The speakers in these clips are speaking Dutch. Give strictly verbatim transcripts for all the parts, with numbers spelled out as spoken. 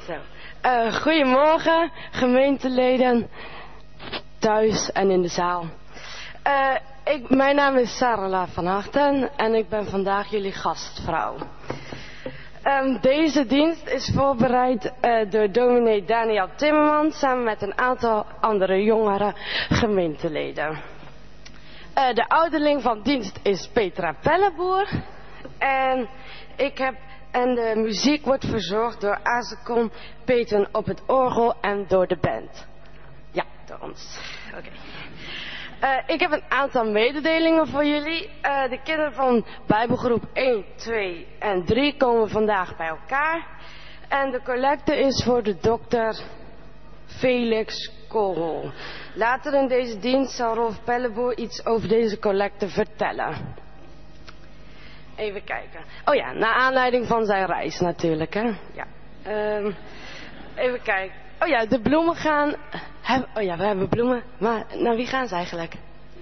Zo. Uh, goedemorgen, gemeenteleden, thuis en in de zaal. Uh, ik, mijn naam is Sarala van Harten en ik ben vandaag jullie gastvrouw. Um, deze dienst is voorbereid uh, door dominee Daniel Timmerman samen met een aantal andere jongere gemeenteleden. Uh, de ouderling van dienst is Petra Pelleboer en ik heb... En de muziek wordt verzorgd door Azekon Peten op het orgel en door de band. Ja, door ons. Oké. Okay. Uh, ik heb een aantal mededelingen voor jullie. Uh, de kinderen van Bijbelgroep één, twee en drie komen vandaag bij elkaar. En de collecte is voor de dokter Felix Korrel. Later in deze dienst zal Rolf Pelleboer iets over deze collecte vertellen. Even kijken. Oh ja, naar aanleiding van zijn reis natuurlijk, hè. Ja. Um, even kijken. Oh ja, de bloemen gaan... Heb... Oh ja, we hebben bloemen. Maar naar wie gaan ze eigenlijk?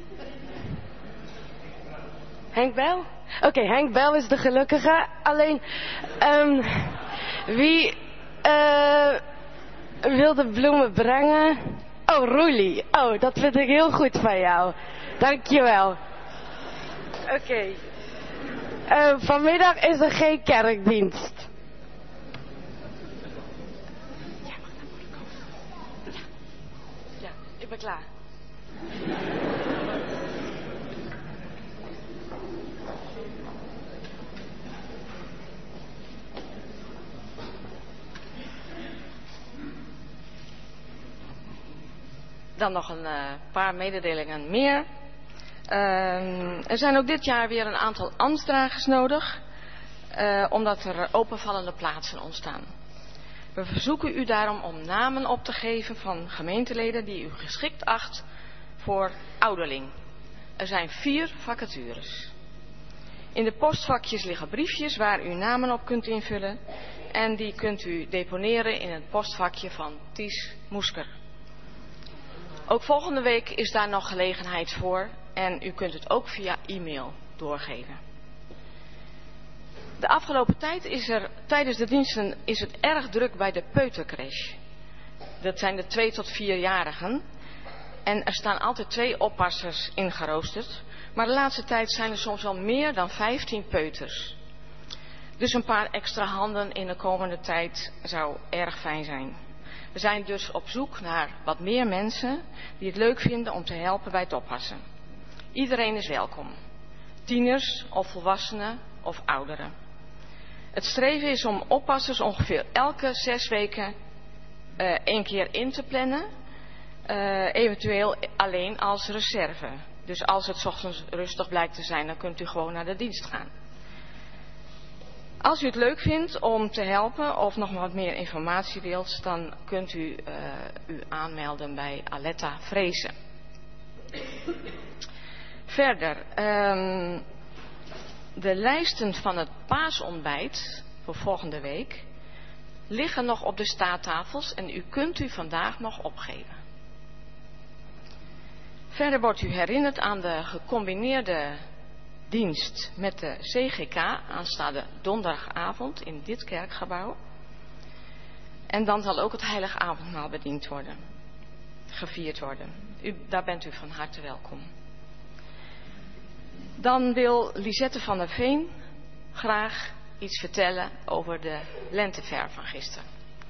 Henk Bijl? Oké, okay, Henk Bijl is de gelukkige. Alleen, um, wie uh, wil de bloemen brengen? Oh, Roelie. Oh, dat vind ik heel goed van jou. Dankjewel. Oké. Okay. Uh, vanmiddag is er geen kerkdienst. Ja, mag naar voren komen. Ja. Ja, ik ben klaar. Dan nog een uh, paar mededelingen meer. Uh, er zijn ook dit jaar weer een aantal ambtsdragers nodig, uh, omdat er openvallende plaatsen ontstaan. We verzoeken u daarom om namen op te geven van gemeenteleden die u geschikt acht voor ouderling. Er zijn vier vacatures. In de postvakjes liggen briefjes waar u namen op kunt invullen en die kunt u deponeren in het postvakje van Ties Moesker. Ook volgende week is daar nog gelegenheid voor en u kunt het ook via e-mail doorgeven. De afgelopen tijd is er tijdens de diensten is het erg druk bij de peutercrash. Dat zijn de twee tot vierjarigen. En er staan altijd twee oppassers ingeroosterd. Maar de laatste tijd zijn er soms wel meer dan vijftien peuters. Dus een paar extra handen in de komende tijd zou erg fijn zijn. We zijn dus op zoek naar wat meer mensen die het leuk vinden om te helpen bij het oppassen. Iedereen is welkom. Tieners of volwassenen of ouderen. Het streven is om oppassers ongeveer elke zes weken uh, één keer in te plannen. Uh, eventueel alleen als reserve. Dus als het 's ochtends rustig blijkt te zijn, dan kunt u gewoon naar de dienst gaan. Als u het leuk vindt om te helpen of nog wat meer informatie wilt, dan kunt u uh, u aanmelden bij Aletta Vrezen. Verder, um, de lijsten van het paasontbijt voor volgende week liggen nog op de staattafels en u kunt u vandaag nog opgeven. Verder wordt u herinnerd aan de gecombineerde dienst met de C G K aanstaande donderdagavond in dit kerkgebouw. En dan zal ook het heilige avondmaal bediend worden, gevierd worden. U, daar bent u van harte welkom. Dan wil Lisette van der Veen graag iets vertellen over de lentever van gisteren.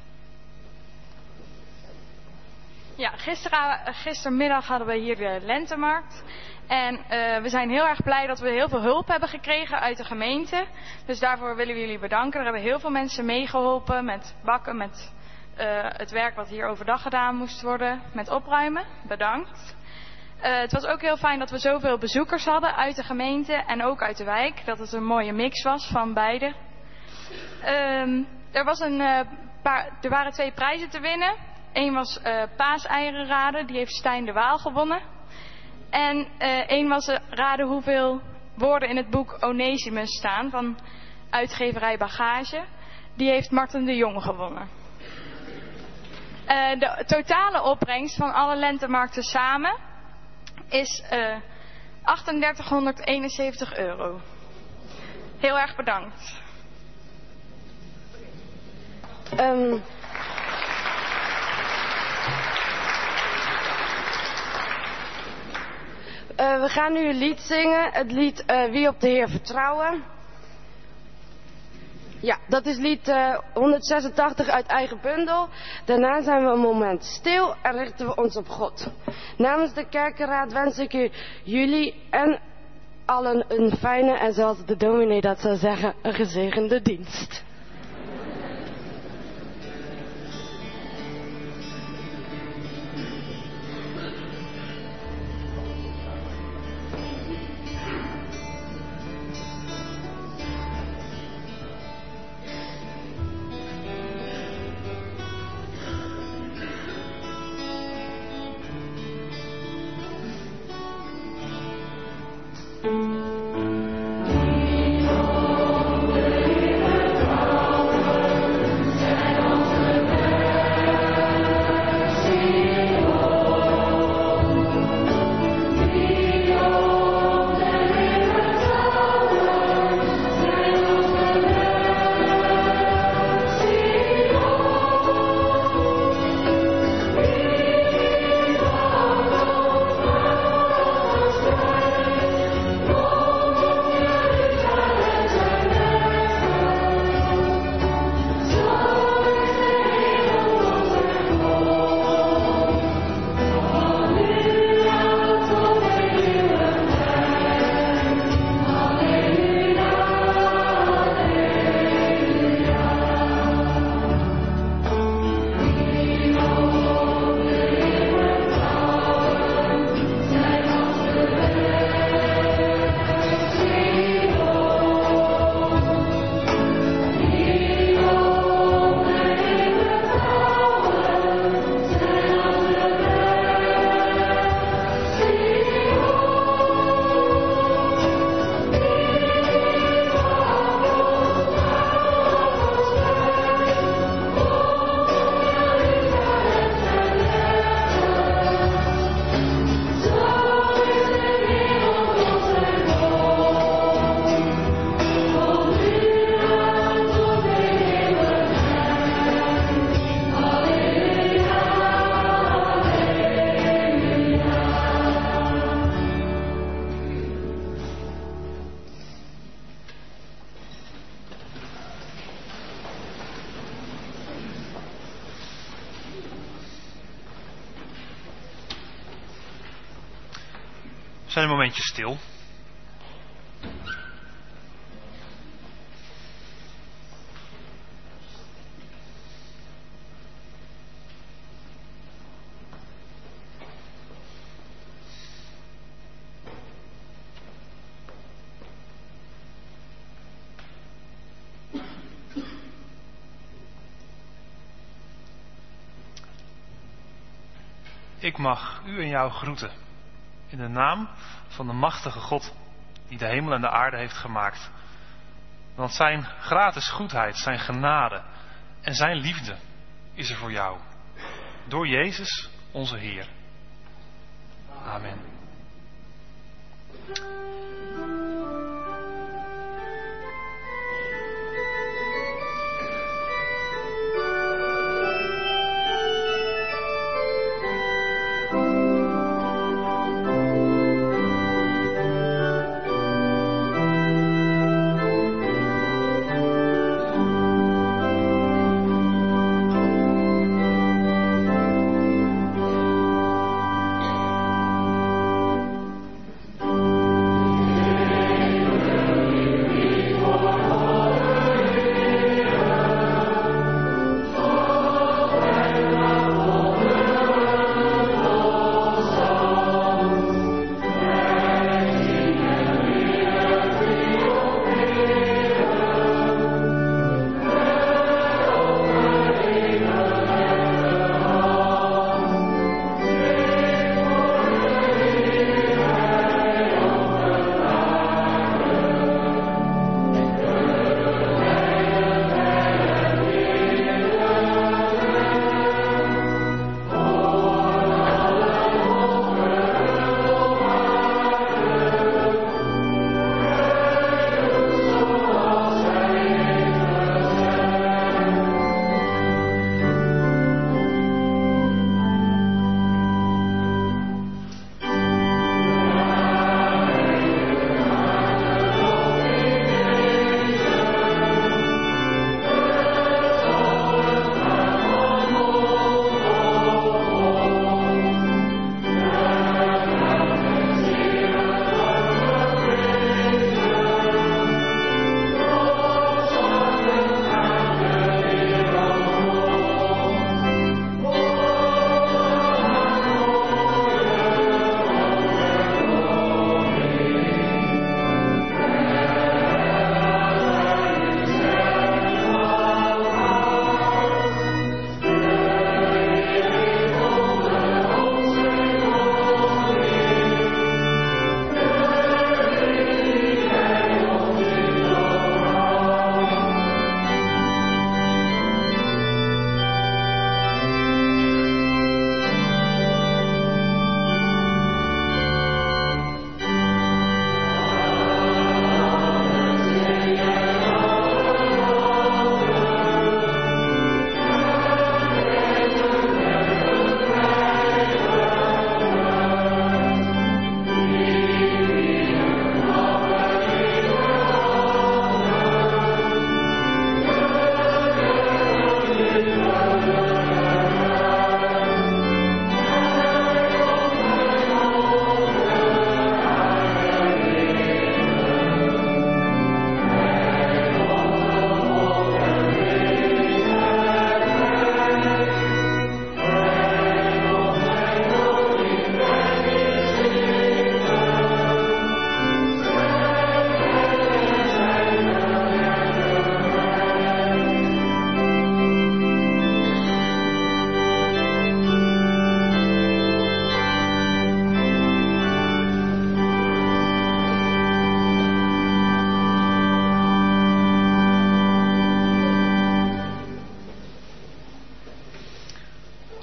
Ja, gisteren, gistermiddag hadden we hier de lentemarkt. En uh, we zijn heel erg blij dat we heel veel hulp hebben gekregen uit de gemeente. Dus daarvoor willen we jullie bedanken. Er hebben heel veel mensen meegeholpen met bakken, met uh, het werk wat hier overdag gedaan moest worden, met opruimen. Bedankt. Uh, het was ook heel fijn dat we zoveel bezoekers hadden uit de gemeente en ook uit de wijk. Dat het een mooie mix was van beide. Uh, er, was een, uh, paar, er waren twee prijzen te winnen. Eén was uh, paaseieren raden, die heeft Stijn de Waal gewonnen. En uh, één was uh, raden hoeveel woorden in het boek Onesimus staan van uitgeverij Bagage. Die heeft Marten de Jong gewonnen. Uh, de totale opbrengst van alle lentemarkten samen is uh, achtendertighonderdeenenzeventig euro. Heel erg bedankt. Um, Uh, we gaan nu een lied zingen. Het lied uh, Wie op de Heer vertrouwen. Ja, dat is lied uh, honderdzesentachtig uit eigen bundel. Daarna zijn we een moment stil en richten we ons op God. Namens de kerkenraad wens ik u, jullie en allen een fijne en zoals de dominee dat zou zeggen, een gezegende dienst. We zijn een momentje stil. Ik mag u en jou groeten. In de naam van de machtige God die de hemel en de aarde heeft gemaakt. Want zijn gratis goedheid, zijn genade en zijn liefde is er voor jou. Door Jezus onze Heer. Amen.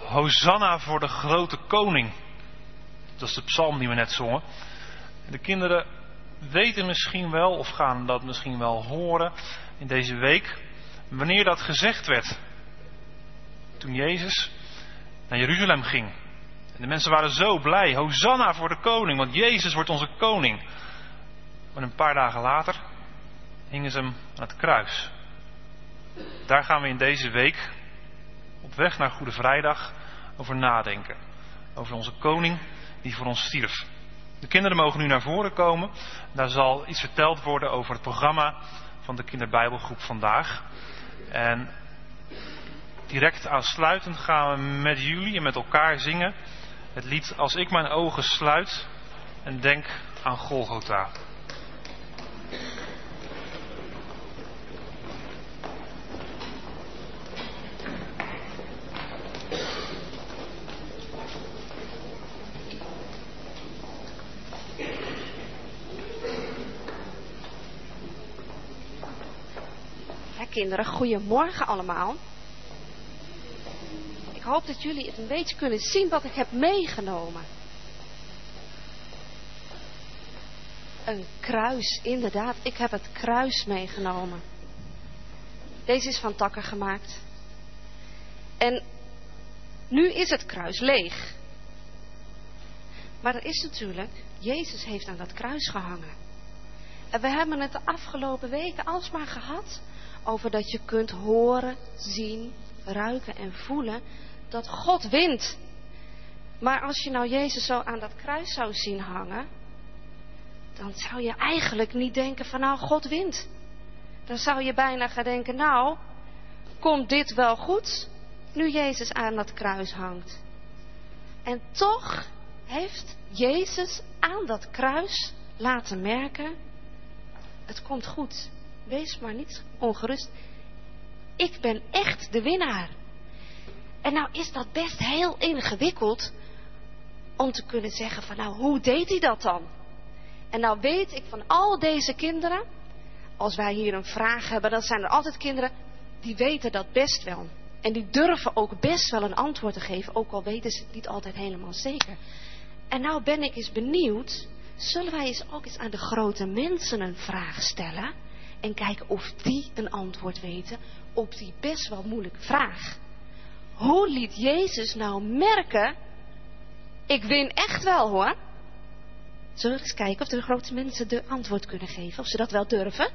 Hosanna voor de grote koning. Dat is de psalm die we net zongen. De kinderen weten misschien wel, of gaan dat misschien wel horen in deze week, wanneer dat gezegd werd. Toen Jezus naar Jeruzalem ging. En de mensen waren zo blij. Hosanna voor de koning, want Jezus wordt onze koning. Maar een paar dagen later hingen ze hem aan het kruis. Daar gaan we in deze week op weg naar Goede Vrijdag over nadenken. Over onze koning die voor ons stierf. De kinderen mogen nu naar voren komen. Daar zal iets verteld worden over het programma van de kinderbijbelgroep vandaag. En direct aansluitend gaan we met jullie en met elkaar zingen het lied Als ik mijn ogen sluit en denk aan Golgotha. Kinderen, goedemorgen allemaal. Ik hoop dat jullie het een beetje kunnen zien wat ik heb meegenomen. Een kruis, inderdaad. Ik heb het kruis meegenomen. Deze is van takken gemaakt. En nu is het kruis leeg. Maar er is natuurlijk, Jezus heeft aan dat kruis gehangen. En we hebben het de afgelopen weken alsmaar gehad over dat je kunt horen, zien, ruiken en voelen dat God wint. Maar als je nou Jezus zo aan dat kruis zou zien hangen, dan zou je eigenlijk niet denken van nou, God wint. Dan zou je bijna gaan denken, nou, komt dit wel goed, nu Jezus aan dat kruis hangt. En toch heeft Jezus aan dat kruis laten merken, het komt goed. Wees maar niet ongerust. Ik ben echt de winnaar. En nou is dat best heel ingewikkeld om te kunnen zeggen van nou, hoe deed hij dat dan? En nou weet ik van al deze kinderen, als wij hier een vraag hebben, dan zijn er altijd kinderen die weten dat best wel. En die durven ook best wel een antwoord te geven, ook al weten ze het niet altijd helemaal zeker. En nou ben ik eens benieuwd, zullen wij eens ook eens aan de grote mensen een vraag stellen? En kijken of die een antwoord weten op die best wel moeilijke vraag. Hoe liet Jezus nou merken, ik win echt wel hoor. Zullen we eens kijken of de grote mensen de antwoord kunnen geven, of ze dat wel durven?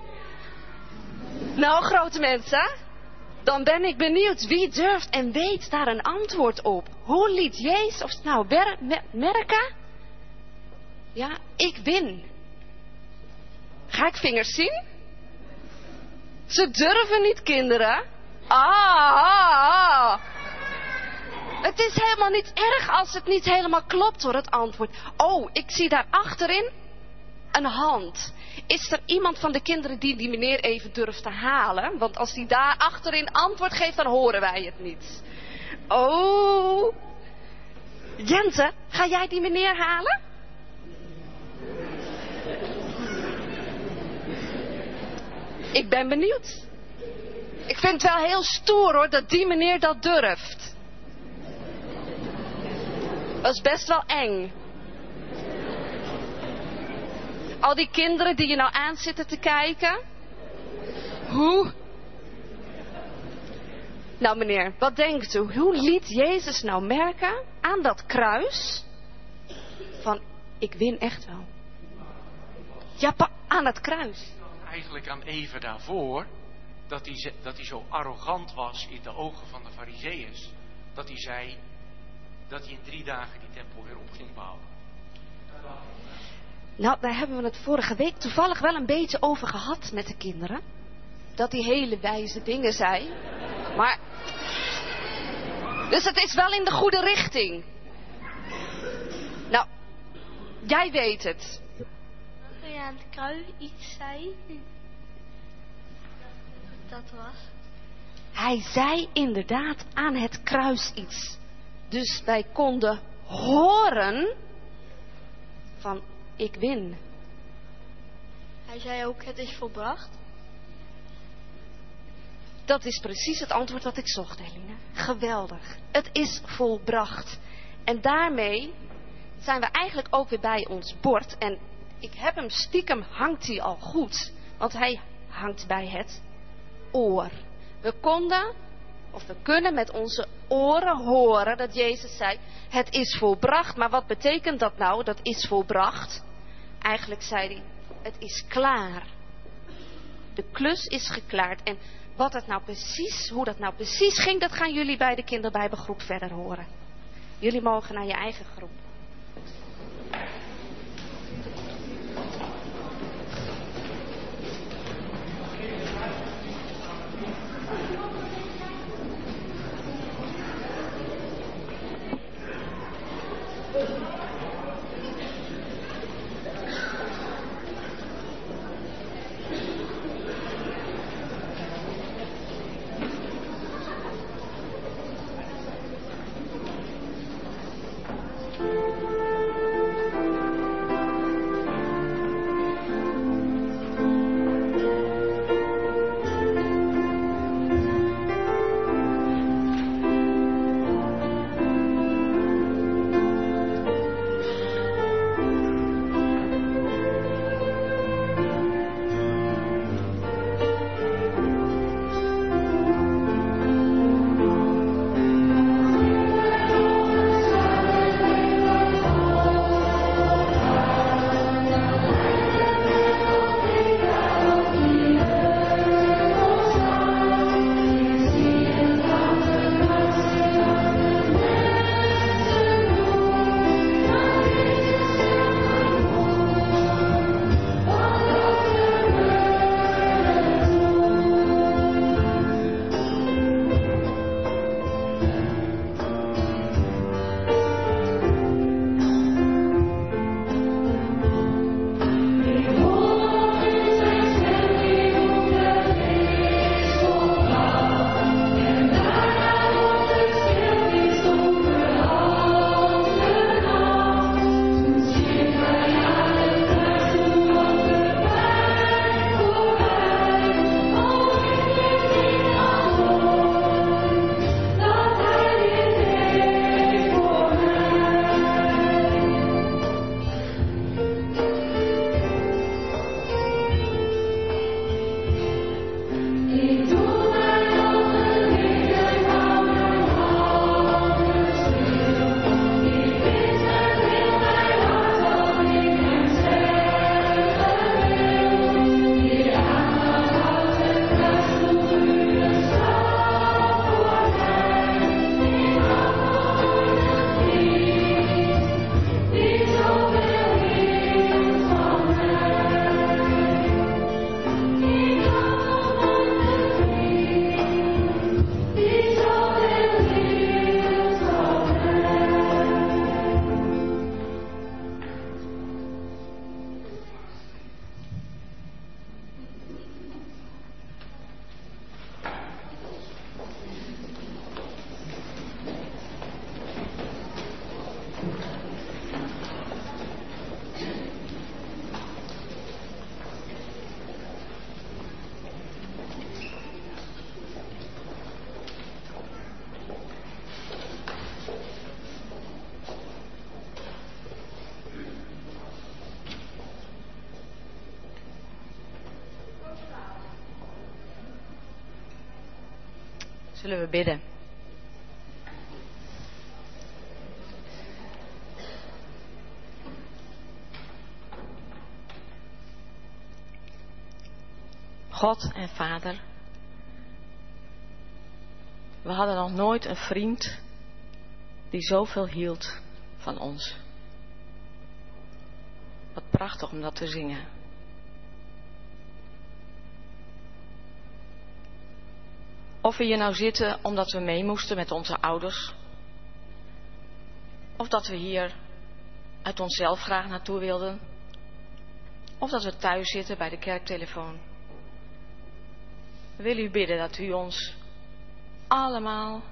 Nou grote mensen, dan ben ik benieuwd wie durft en weet daar een antwoord op. Hoe liet Jezus of nou merken, ja, ik win. Ga ik vingers zien? Ze durven niet, kinderen. Ah, ah, ah. Het is helemaal niet erg als het niet helemaal klopt hoor, het antwoord. Oh, ik zie daar achterin een hand. Is er iemand van de kinderen die die meneer even durft te halen? Want als die daar achterin antwoord geeft, dan horen wij het niet. Oh. Jente, ga jij die meneer halen? Ik ben benieuwd. Ik vind het wel heel stoer hoor, dat die meneer dat durft. Dat is best wel eng. Al die kinderen die je nou aan zitten te kijken. Hoe? Nou meneer, wat denkt u? Hoe liet Jezus nou merken aan dat kruis van ik win echt wel? Ja, aan het kruis. Eigenlijk aan even daarvoor, dat hij, dat hij zo arrogant was in de ogen van de Farizeeërs, dat hij zei dat hij in drie dagen die tempel weer op ging bouwen. Nou, daar hebben we het vorige week toevallig wel een beetje over gehad met de kinderen. Dat hij hele wijze dingen zei. Maar, dus het is wel in de goede richting. Nou, jij weet het. Dat hij aan het kruis iets zei. Dat was. Hij zei inderdaad aan het kruis iets. Dus wij konden horen van ik win. Hij zei ook het is volbracht. Dat is precies het antwoord dat ik zocht, Eline. Geweldig. Het is volbracht. En daarmee zijn we eigenlijk ook weer bij ons bord. En ik heb hem stiekem, hangt hij al goed. Want hij hangt bij het oor. We konden, of we kunnen met onze oren horen dat Jezus zei, het is volbracht. Maar wat betekent dat nou, dat is volbracht? Eigenlijk zei hij, het is klaar. De klus is geklaard. En wat het nou precies, hoe dat nou precies ging, dat gaan jullie bij de kinderbijbelgroep verder horen. Jullie mogen naar je eigen groep. Zullen we bidden? God en Vader, we hadden nog nooit een vriend die zoveel hield van ons. Wat prachtig om dat te zingen. Of we hier nou zitten omdat we mee moesten met onze ouders. Of dat we hier uit onszelf graag naartoe wilden. Of dat we thuis zitten bij de kerktelefoon. We willen u bidden dat u ons allemaal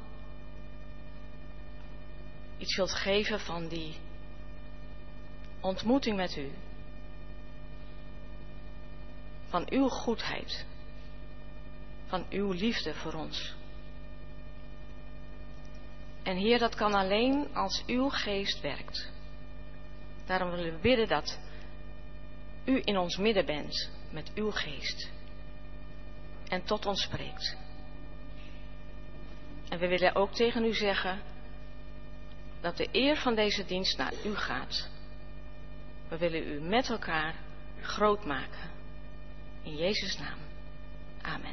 iets wilt geven van die ontmoeting met u. Van uw goedheid. van uw liefde voor ons. En Heer, dat kan alleen als uw geest werkt. Daarom willen we bidden dat u in ons midden bent met uw geest en tot ons spreekt. En we willen ook tegen u zeggen dat de eer van deze dienst naar u gaat. We willen u met elkaar groot maken. In Jezus' naam. Amen.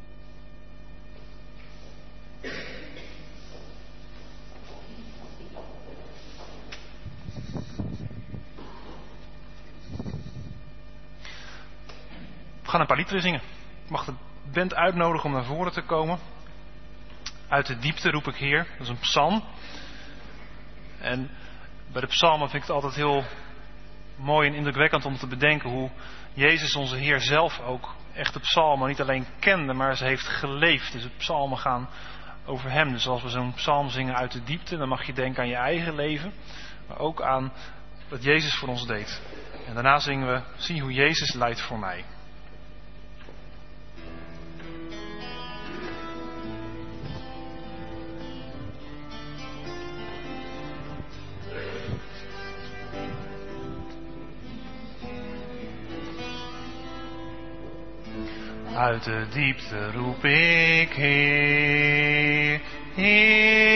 We gaan een paar liederen zingen. Ik mag de band uitnodigen om naar voren te komen. Uit de diepte roep ik Heer. Dat is een psalm. En bij de psalmen vind ik het altijd heel mooi en indrukwekkend om te bedenken hoe Jezus onze Heer zelf ook echt de psalmen niet alleen kende, maar ze heeft geleefd. Dus de psalmen gaan over hem. Dus als we zo'n psalm zingen uit de diepte, dan mag je denken aan je eigen leven, maar ook aan wat Jezus voor ons deed. En daarna zingen we, zie hoe Jezus lijdt voor mij. Uit de diepte roep ik, Heer, Heer.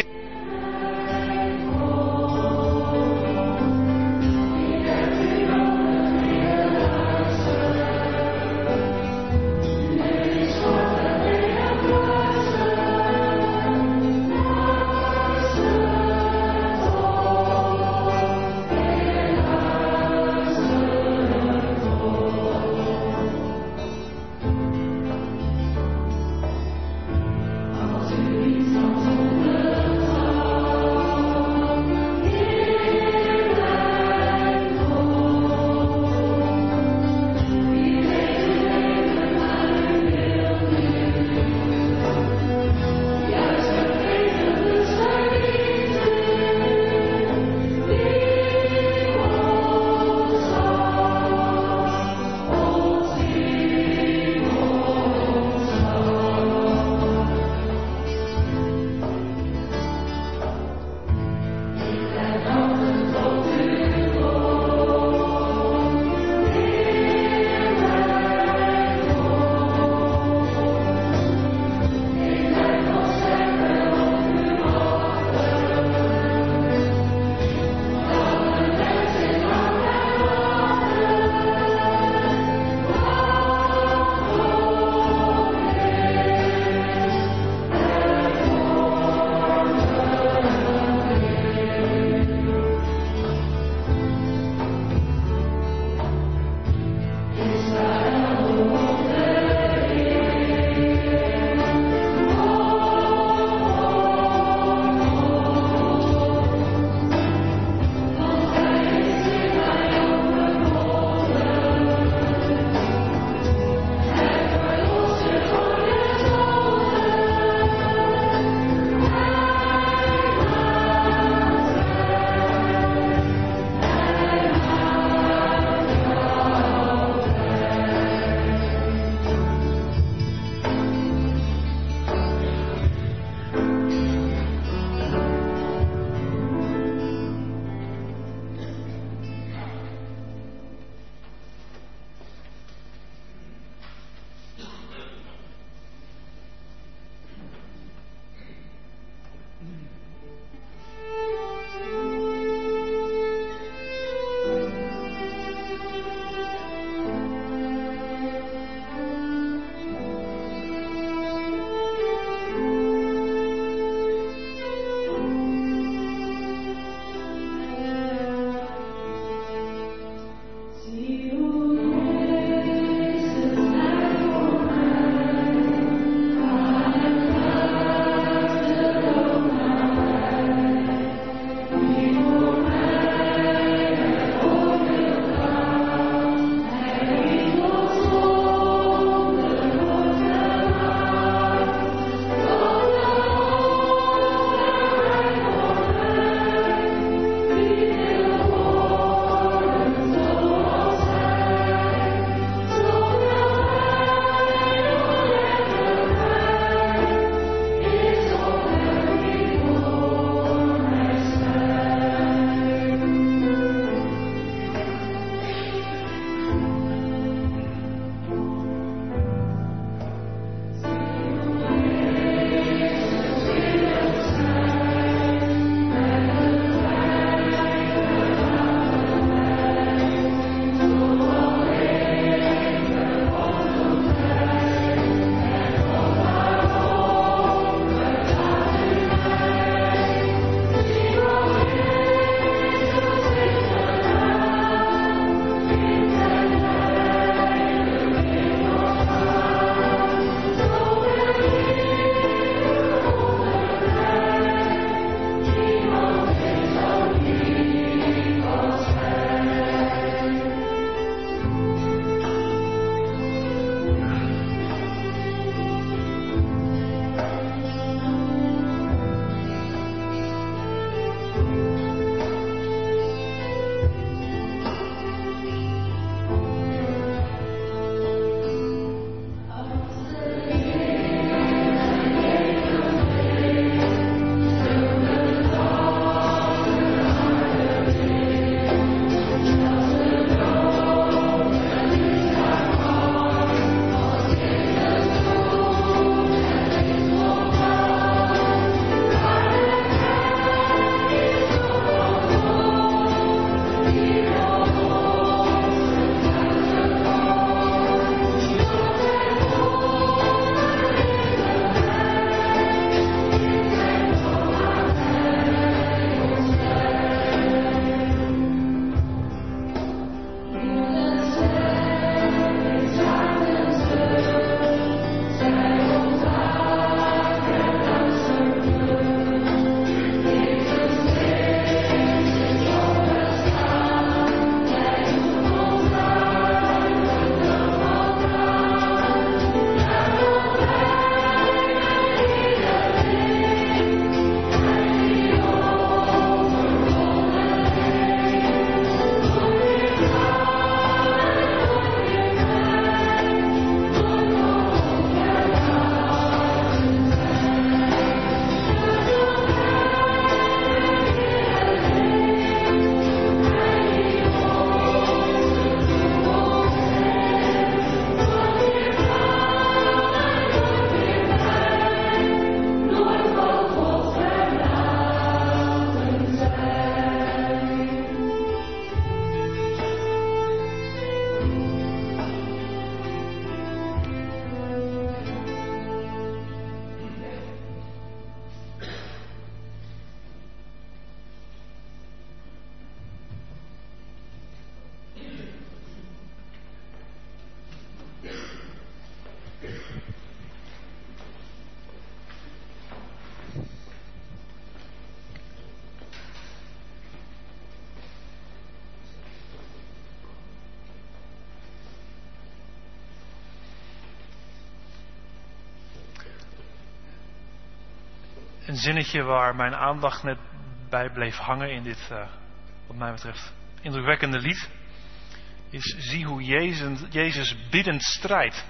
een zinnetje waar mijn aandacht net bij bleef hangen in dit, uh, wat mij betreft, indrukwekkende lied, is: zie hoe Jezus, Jezus biddend strijdt.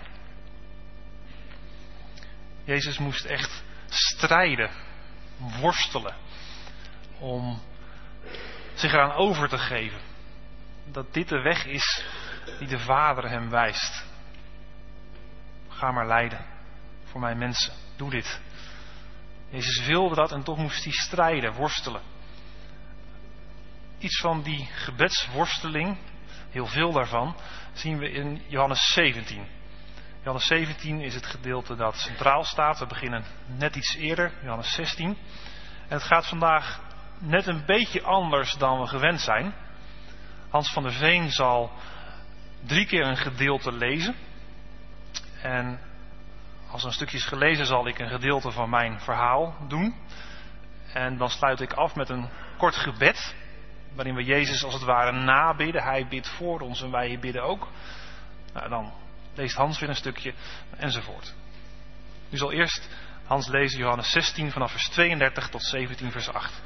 Jezus moest echt strijden, worstelen, om zich eraan over te geven. Dat dit de weg is die de Vader hem wijst. Ga maar lijden voor mijn mensen. Doe dit. Jezus wilde dat en toch moest hij strijden, worstelen. Iets van die gebedsworsteling, heel veel daarvan, zien we in Johannes zeventien. Johannes zeventien is het gedeelte dat centraal staat. We beginnen net iets eerder, Johannes zestien. En het gaat vandaag net een beetje anders dan we gewend zijn. Hans van der Veen zal drie keer een gedeelte lezen. En als er een stukje is gelezen zal ik een gedeelte van mijn verhaal doen. En dan sluit ik af met een kort gebed, waarin we Jezus als het ware nabidden. Hij bidt voor ons en wij bidden ook. Nou, dan leest Hans weer een stukje enzovoort. Nu zal eerst Hans lezen Johannes zestien vanaf vers tweeëndertig tot zeventien vers acht.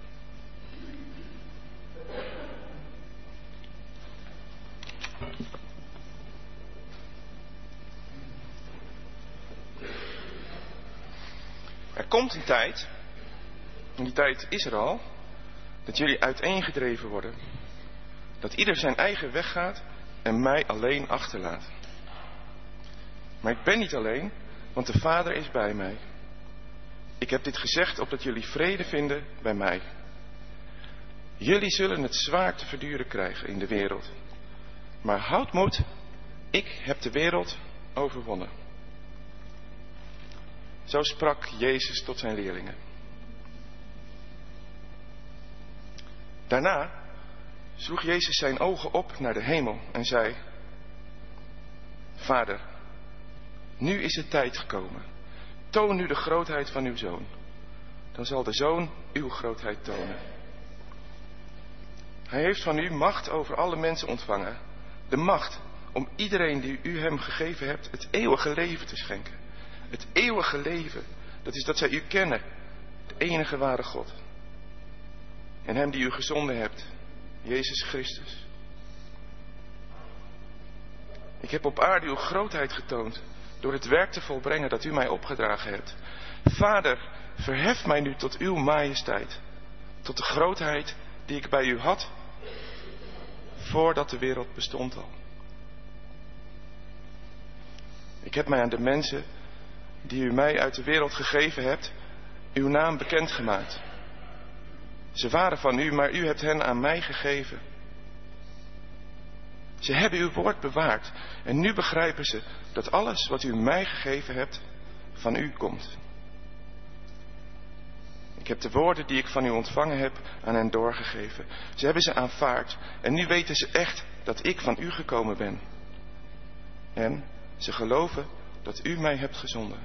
Er komt een tijd, en die tijd is er al, dat jullie uiteengedreven worden. Dat ieder zijn eigen weg gaat en mij alleen achterlaat. Maar ik ben niet alleen, want de Vader is bij mij. Ik heb dit gezegd opdat jullie vrede vinden bij mij. Jullie zullen het zwaar te verduren krijgen in de wereld. Maar houd moed, ik heb de wereld overwonnen. Zo sprak Jezus tot zijn leerlingen. Daarna sloeg Jezus zijn ogen op naar de hemel en zei: Vader, nu is het tijd gekomen. Toon nu de grootheid van uw Zoon. Dan zal de Zoon uw grootheid tonen. Hij heeft van u macht over alle mensen ontvangen. De macht om iedereen die u hem gegeven hebt het eeuwige leven te schenken. Het eeuwige leven, dat is dat zij u kennen, de enige ware God. En hem die u gezonden hebt, Jezus Christus. Ik heb op aarde uw grootheid getoond door het werk te volbrengen dat u mij opgedragen hebt. Vader, verhef mij nu tot uw majesteit, tot de grootheid die ik bij u had, voordat de wereld bestond al. Ik heb mij aan de mensen die u mij uit de wereld gegeven hebt, uw naam bekendgemaakt. Ze waren van u, maar u hebt hen aan mij gegeven. Ze hebben uw woord bewaard en nu begrijpen ze dat alles wat u mij gegeven hebt van u komt. Ik heb de woorden die ik van u ontvangen heb aan hen doorgegeven. Ze hebben ze aanvaard en nu weten ze echt dat ik van u gekomen ben. En ze geloven dat u mij hebt gezonden.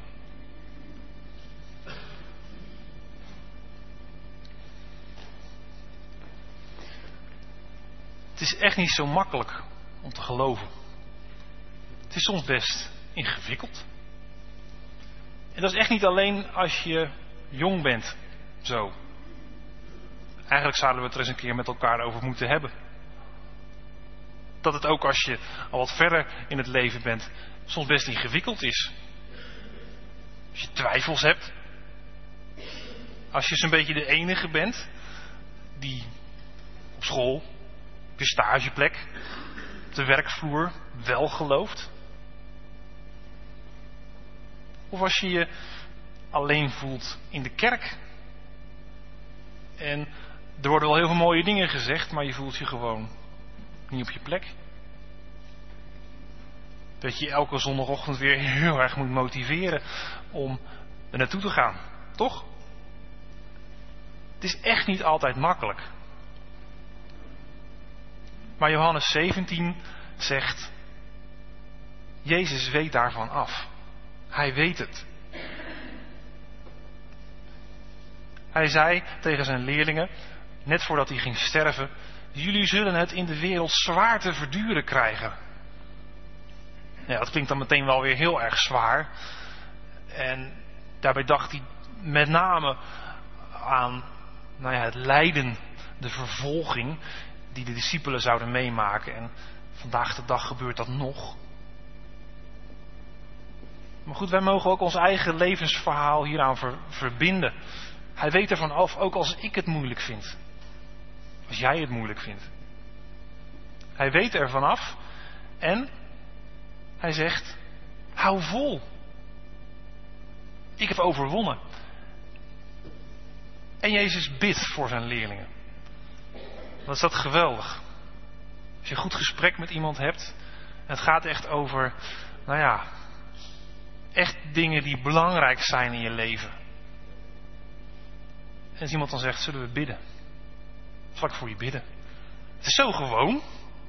Het is echt niet zo makkelijk om te geloven. Het is soms best ingewikkeld. En dat is echt niet alleen als je jong bent, zo. Eigenlijk zouden we het er eens een keer met elkaar over moeten hebben. Dat het ook als je al wat verder in het leven bent, soms best ingewikkeld is. Als je twijfels hebt. Als je zo'n beetje de enige bent die op school, op je stageplek, op de werkvloer wel gelooft. Of als je je alleen voelt in de kerk. En er worden wel heel veel mooie dingen gezegd, maar je voelt je gewoon niet op je plek. Dat je elke zondagochtend weer heel erg moet motiveren om er naartoe te gaan. Toch? Het is echt niet altijd makkelijk. Maar Johannes zeventien zegt: Jezus weet daarvan af. Hij weet het. Hij zei tegen zijn leerlingen, net voordat hij ging sterven: jullie zullen het in de wereld zwaar te verduren krijgen. Ja, dat klinkt dan meteen wel weer heel erg zwaar. En daarbij dacht hij met name aan nou ja, het lijden, de vervolging die de discipelen zouden meemaken. En vandaag de dag gebeurt dat nog. Maar goed, wij mogen ook ons eigen levensverhaal hieraan ver, verbinden. Hij weet ervan af, ook als ik het moeilijk vind. Als jij het moeilijk vindt. Hij weet ervan af en hij zegt, hou vol. Ik heb overwonnen. En Jezus bidt voor zijn leerlingen. Wat is dat geweldig. Als je een goed gesprek met iemand hebt. En het gaat echt over, nou ja, echt dingen die belangrijk zijn in je leven. En als iemand dan zegt, zullen we bidden? Zal ik voor je bidden? Het is zo gewoon.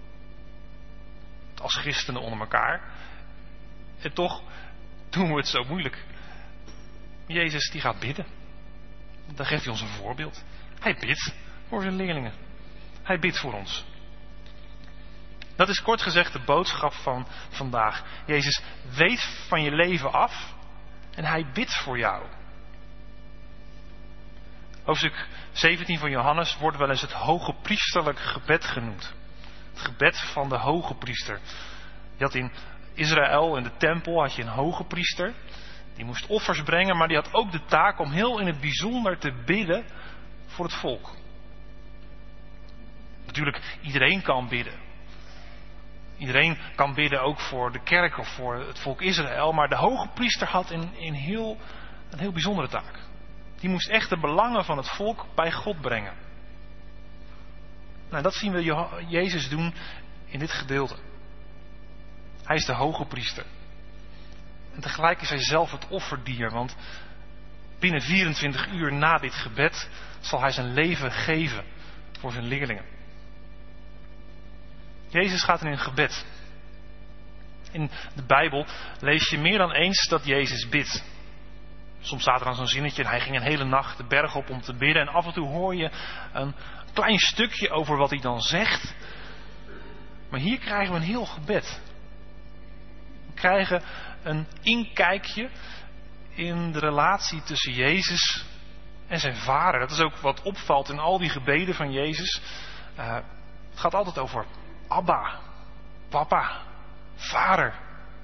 Als christenen onder elkaar. En toch doen we het zo moeilijk. Jezus die gaat bidden. Dan geeft hij ons een voorbeeld. Hij bidt voor zijn leerlingen. Hij bidt voor ons. Dat is kort gezegd de boodschap van vandaag. Jezus weet van je leven af en hij bidt voor jou. Hoofdstuk zeventien van Johannes wordt wel eens het hoge priesterlijk gebed genoemd. Het gebed van de hoge priester. Je had in Israël in de tempel had je een hoge priester. Die moest offers brengen, maar die had ook de taak om heel in het bijzonder te bidden voor het volk. Natuurlijk, iedereen kan bidden. Iedereen kan bidden ook voor de kerk of voor het volk Israël. Maar de hoge priester had een, een, heel, een heel bijzondere taak. Die moest echt de belangen van het volk bij God brengen. Nou, dat zien we Jezus doen in dit gedeelte. Hij is de hoge priester. En tegelijk is hij zelf het offerdier. Want binnen vierentwintig uur na dit gebed zal hij zijn leven geven voor zijn leerlingen. Jezus gaat in een gebed. In de Bijbel lees je meer dan eens dat Jezus bidt. Soms staat er dan zo'n zinnetje en hij ging een hele nacht de berg op om te bidden. En af en toe hoor je een klein stukje over wat hij dan zegt. Maar hier krijgen we een heel gebed. We krijgen een inkijkje in de relatie tussen Jezus en zijn vader. Dat is ook wat opvalt in al die gebeden van Jezus. Uh, het gaat altijd over Abba, papa, vader.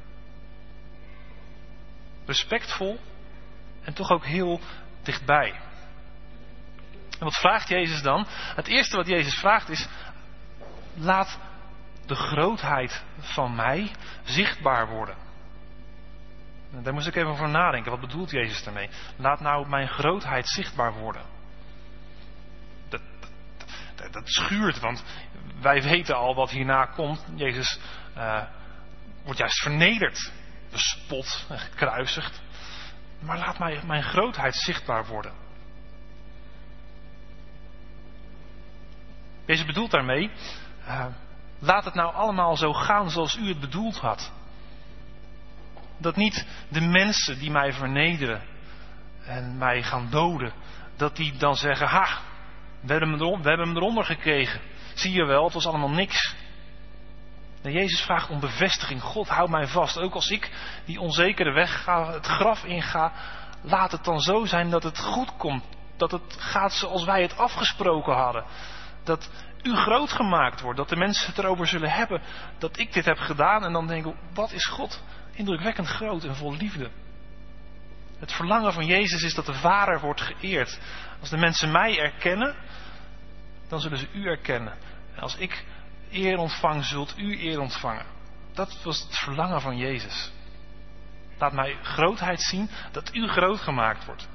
Respectvol en toch ook heel dichtbij. En wat vraagt Jezus dan? Het eerste wat Jezus vraagt is, laat de grootheid van mij zichtbaar worden. En daar moest ik even over nadenken. Wat bedoelt Jezus daarmee? Laat nou mijn grootheid zichtbaar worden. Dat, dat, dat schuurt, want wij weten al wat hierna komt. Jezus uh, wordt juist vernederd, bespot en gekruisigd. Maar laat mij, mijn grootheid zichtbaar worden. Jezus bedoelt daarmee, uh, laat het nou allemaal zo gaan zoals u het bedoeld had. Dat niet de mensen die mij vernederen en mij gaan doden, dat die dan zeggen, ha, we hebben hem, eronder, we hebben hem eronder gekregen. Zie je wel, het was allemaal niks. En Jezus vraagt om bevestiging. God, hou mij vast. Ook als ik die onzekere weg ga, het graf inga, laat het dan zo zijn dat het goed komt. Dat het gaat zoals wij het afgesproken hadden. Dat u groot gemaakt wordt. Dat de mensen het erover zullen hebben dat ik dit heb gedaan. En dan denken, wat is God indrukwekkend groot en vol liefde. Het verlangen van Jezus is dat de Vader wordt geëerd. Als de mensen mij erkennen, dan zullen ze u erkennen. En als ik eer ontvang, zult u eer ontvangen. Dat was het verlangen van Jezus. Laat mij grootheid zien, dat u groot gemaakt wordt.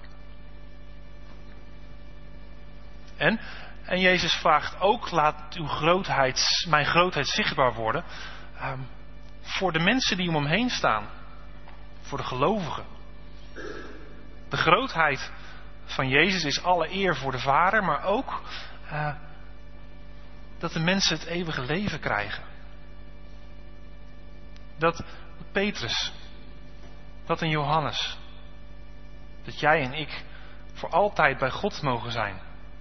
En, en Jezus vraagt ook, laat uw grootheid, mijn grootheid zichtbaar worden. Um, voor de mensen die om hem heen staan. Voor de gelovigen. De grootheid van Jezus is alle eer voor de Vader, maar ook uh, dat de mensen het eeuwige leven krijgen. Dat Petrus, dat een Johannes, dat jij en ik voor altijd bij God mogen zijn.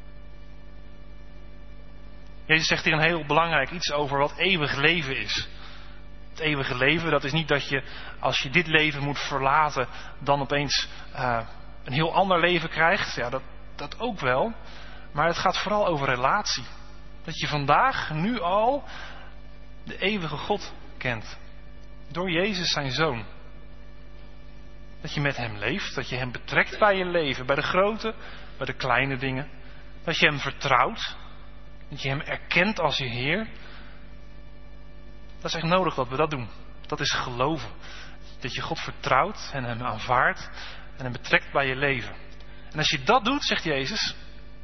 Jezus zegt hier een heel belangrijk iets over wat eeuwig leven is. Het eeuwige leven, dat is niet dat je, als je dit leven moet verlaten, dan opeens uh, een heel ander leven krijgt, ja, dat, dat ook wel. Maar het gaat vooral over relatie. Dat je vandaag, nu al, de eeuwige God kent. Door Jezus zijn Zoon. Dat je met Hem leeft, dat je Hem betrekt bij je leven, bij de grote, bij de kleine dingen. Dat je Hem vertrouwt, dat je Hem erkent als je Heer. Dat is echt nodig dat we dat doen. Dat is geloven. Dat je God vertrouwt en Hem aanvaardt en Hem betrekt bij je leven. En als je dat doet, zegt Jezus,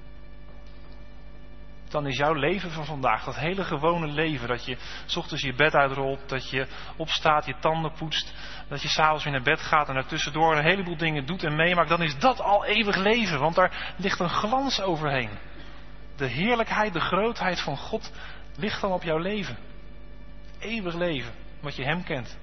dan is jouw leven van vandaag, dat hele gewone leven, dat je 's ochtends je bed uitrolt, dat je opstaat, je tanden poetst, dat je 's avonds weer naar bed gaat en daartussendoor een heleboel dingen doet en meemaakt, dan is dat al eeuwig leven, want daar ligt een glans overheen. De heerlijkheid, de grootheid van God ligt dan op jouw leven. Eeuwig leven, wat je Hem kent.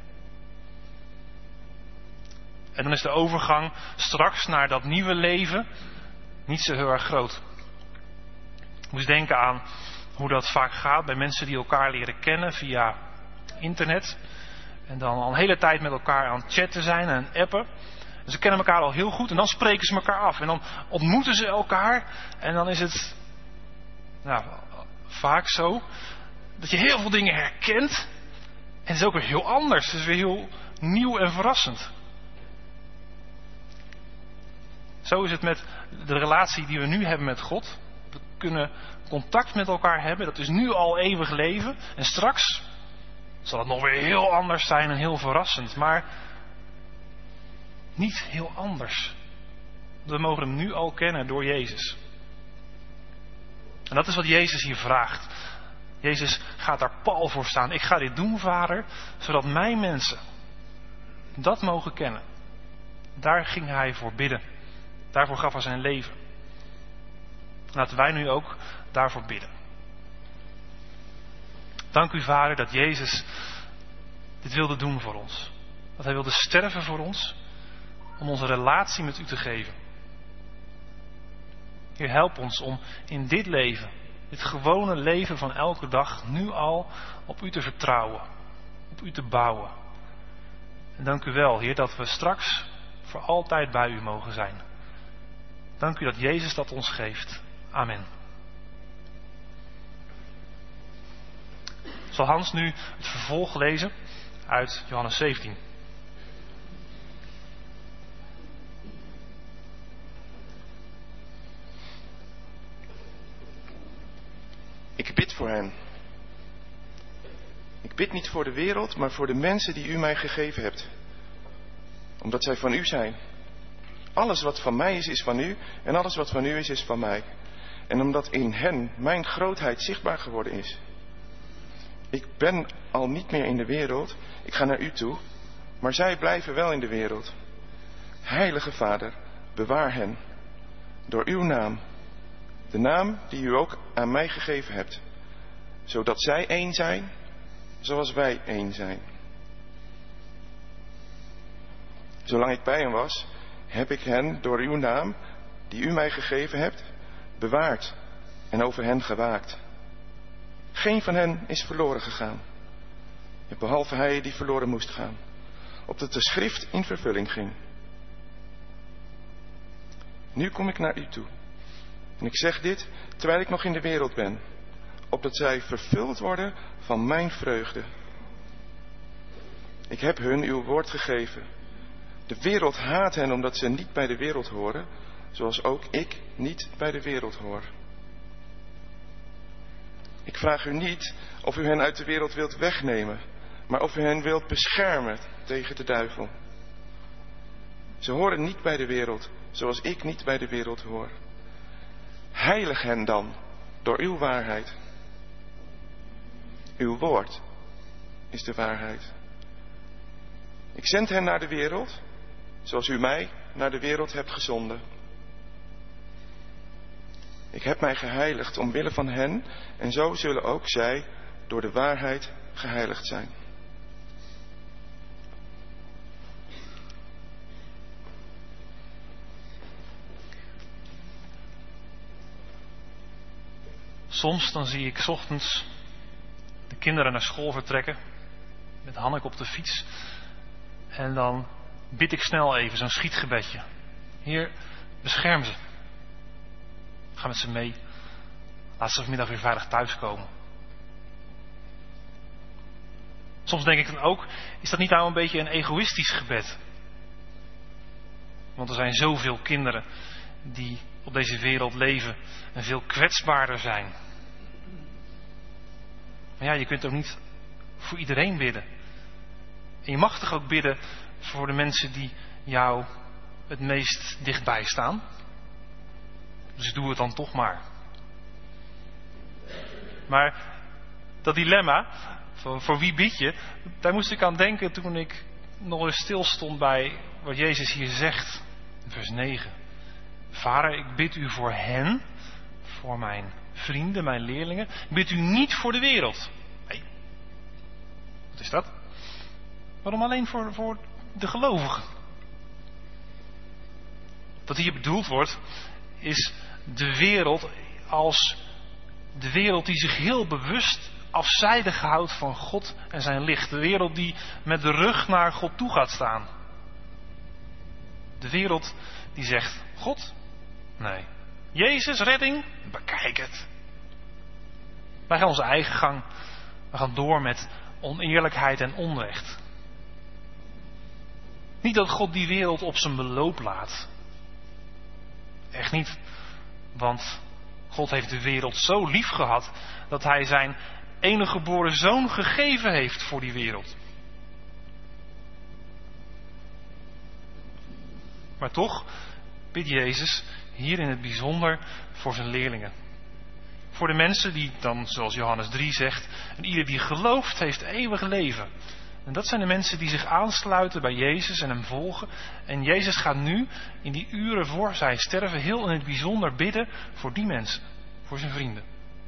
En dan is de overgang straks naar dat nieuwe leven niet zo heel erg groot. Ik moest denken aan hoe dat vaak gaat bij mensen die elkaar leren kennen via internet. En dan al een hele tijd met elkaar aan het chatten zijn en appen. En ze kennen elkaar al heel goed en dan spreken ze elkaar af. En dan ontmoeten ze elkaar en dan is het nou, vaak zo dat je heel veel dingen herkent. En het is ook weer heel anders. Het is weer heel nieuw en verrassend. Zo is het met de relatie die we nu hebben met God. We kunnen contact met elkaar hebben. Dat is nu al eeuwig leven. En straks zal het nog weer heel anders zijn en heel verrassend. Maar niet heel anders. We mogen Hem nu al kennen door Jezus. En dat is wat Jezus hier vraagt. Jezus gaat daar pal voor staan. Ik ga dit doen, Vader, zodat mijn mensen dat mogen kennen. Daar ging Hij voor bidden. Daarvoor gaf Hij zijn leven. Laten wij nu ook daarvoor bidden. Dank u, Vader, dat Jezus dit wilde doen voor ons. Dat Hij wilde sterven voor ons, om onze relatie met u te geven. Heer, help ons om in dit leven, dit gewone leven van elke dag, nu al op u te vertrouwen, op u te bouwen. En dank u wel, Heer, dat we straks voor altijd bij u mogen zijn. Dank u dat Jezus dat ons geeft. Amen. Zal Hans nu het vervolg lezen uit Johannes zeventien. Ik bid voor hen. Ik bid niet voor de wereld, maar voor de mensen die u mij gegeven hebt. Omdat zij van u zijn. Alles wat van mij is, is van u. En alles wat van u is, is van mij. En omdat in hen mijn grootheid zichtbaar geworden is. Ik ben al niet meer in de wereld. Ik ga naar u toe. Maar zij blijven wel in de wereld. Heilige Vader, bewaar hen. Door uw naam. De naam die u ook aan mij gegeven hebt. Zodat zij één zijn, zoals wij één zijn. Zolang ik bij hen was, heb ik hen door uw naam, die u mij gegeven hebt, bewaard en over hen gewaakt. Geen van hen is verloren gegaan, behalve hij die verloren moest gaan, opdat de schrift in vervulling ging. Nu kom ik naar u toe. En ik zeg dit terwijl ik nog in de wereld ben, opdat zij vervuld worden van mijn vreugde. Ik heb hun uw woord gegeven. De wereld haat hen omdat ze niet bij de wereld horen, zoals ook ik niet bij de wereld hoor. Ik vraag u niet of u hen uit de wereld wilt wegnemen, maar of u hen wilt beschermen tegen de duivel. Ze horen niet bij de wereld, zoals ik niet bij de wereld hoor. Heilig hen dan door uw waarheid. Uw woord is de waarheid. Ik zend hen naar de wereld, zoals u mij naar de wereld hebt gezonden. Ik heb mij geheiligd omwille van hen, en zo zullen ook zij door de waarheid geheiligd zijn. Soms dan zie ik 's ochtends de kinderen naar school vertrekken, met Hanneke op de fiets. En dan bid ik snel even zo'n schietgebedje. Heer, bescherm ze. Ga met ze mee. Laat ze vanmiddag weer veilig thuiskomen. Soms denk ik dan ook, is dat niet nou een beetje een egoïstisch gebed? Want er zijn zoveel kinderen die op deze wereld leven en veel kwetsbaarder zijn. Maar ja, je kunt ook niet voor iedereen bidden. En je mag toch ook bidden voor de mensen die jou het meest dichtbij staan? Dus doe het dan toch maar. Maar dat dilemma, van voor wie bid je, daar moest ik aan denken toen ik nog eens stilstond bij wat Jezus hier zegt. In vers negen. Vader, ik bid u voor hen, voor mijn vrienden, mijn leerlingen. Ik bid u niet voor de wereld. Hey, wat is dat? Waarom alleen voor, voor de gelovigen? Wat hier bedoeld wordt, is de wereld als de wereld die zich heel bewust afzijdig houdt van God en zijn licht. De wereld die met de rug naar God toe gaat staan. De wereld die zegt, God? Nee. Jezus, redding? Bekijk het. Wij gaan onze eigen gang. We gaan door met oneerlijkheid en onrecht. Niet dat God die wereld op zijn beloop laat. Echt niet. Want God heeft de wereld zo lief gehad dat hij zijn enige geboren zoon gegeven heeft voor die wereld. Maar toch bidt Jezus hier in het bijzonder voor zijn leerlingen. Voor de mensen die dan, zoals Johannes drie zegt, en ieder die gelooft heeft eeuwig leven. En dat zijn de mensen die zich aansluiten bij Jezus en hem volgen. En Jezus gaat nu, in die uren voor zijn sterven, heel in het bijzonder bidden voor die mensen. Voor zijn vrienden.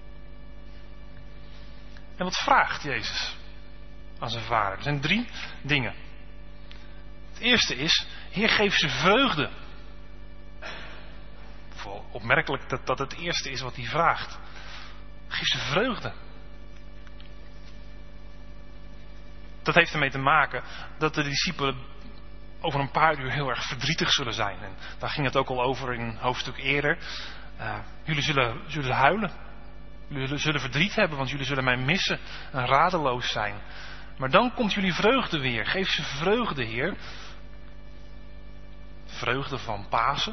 En wat vraagt Jezus aan zijn vader? Er zijn drie dingen. Het eerste is, Heer, geef ze vreugde. Vooral opmerkelijk dat dat het eerste is wat hij vraagt. Geef ze vreugde. Dat heeft ermee te maken dat de discipelen over een paar uur heel erg verdrietig zullen zijn. En daar ging het ook al over in een hoofdstuk eerder. Uh, jullie zullen, zullen huilen. Jullie zullen verdriet hebben, want jullie zullen mij missen en radeloos zijn. Maar dan komt jullie vreugde weer. Geef ze vreugde, Heer. Vreugde van Pasen.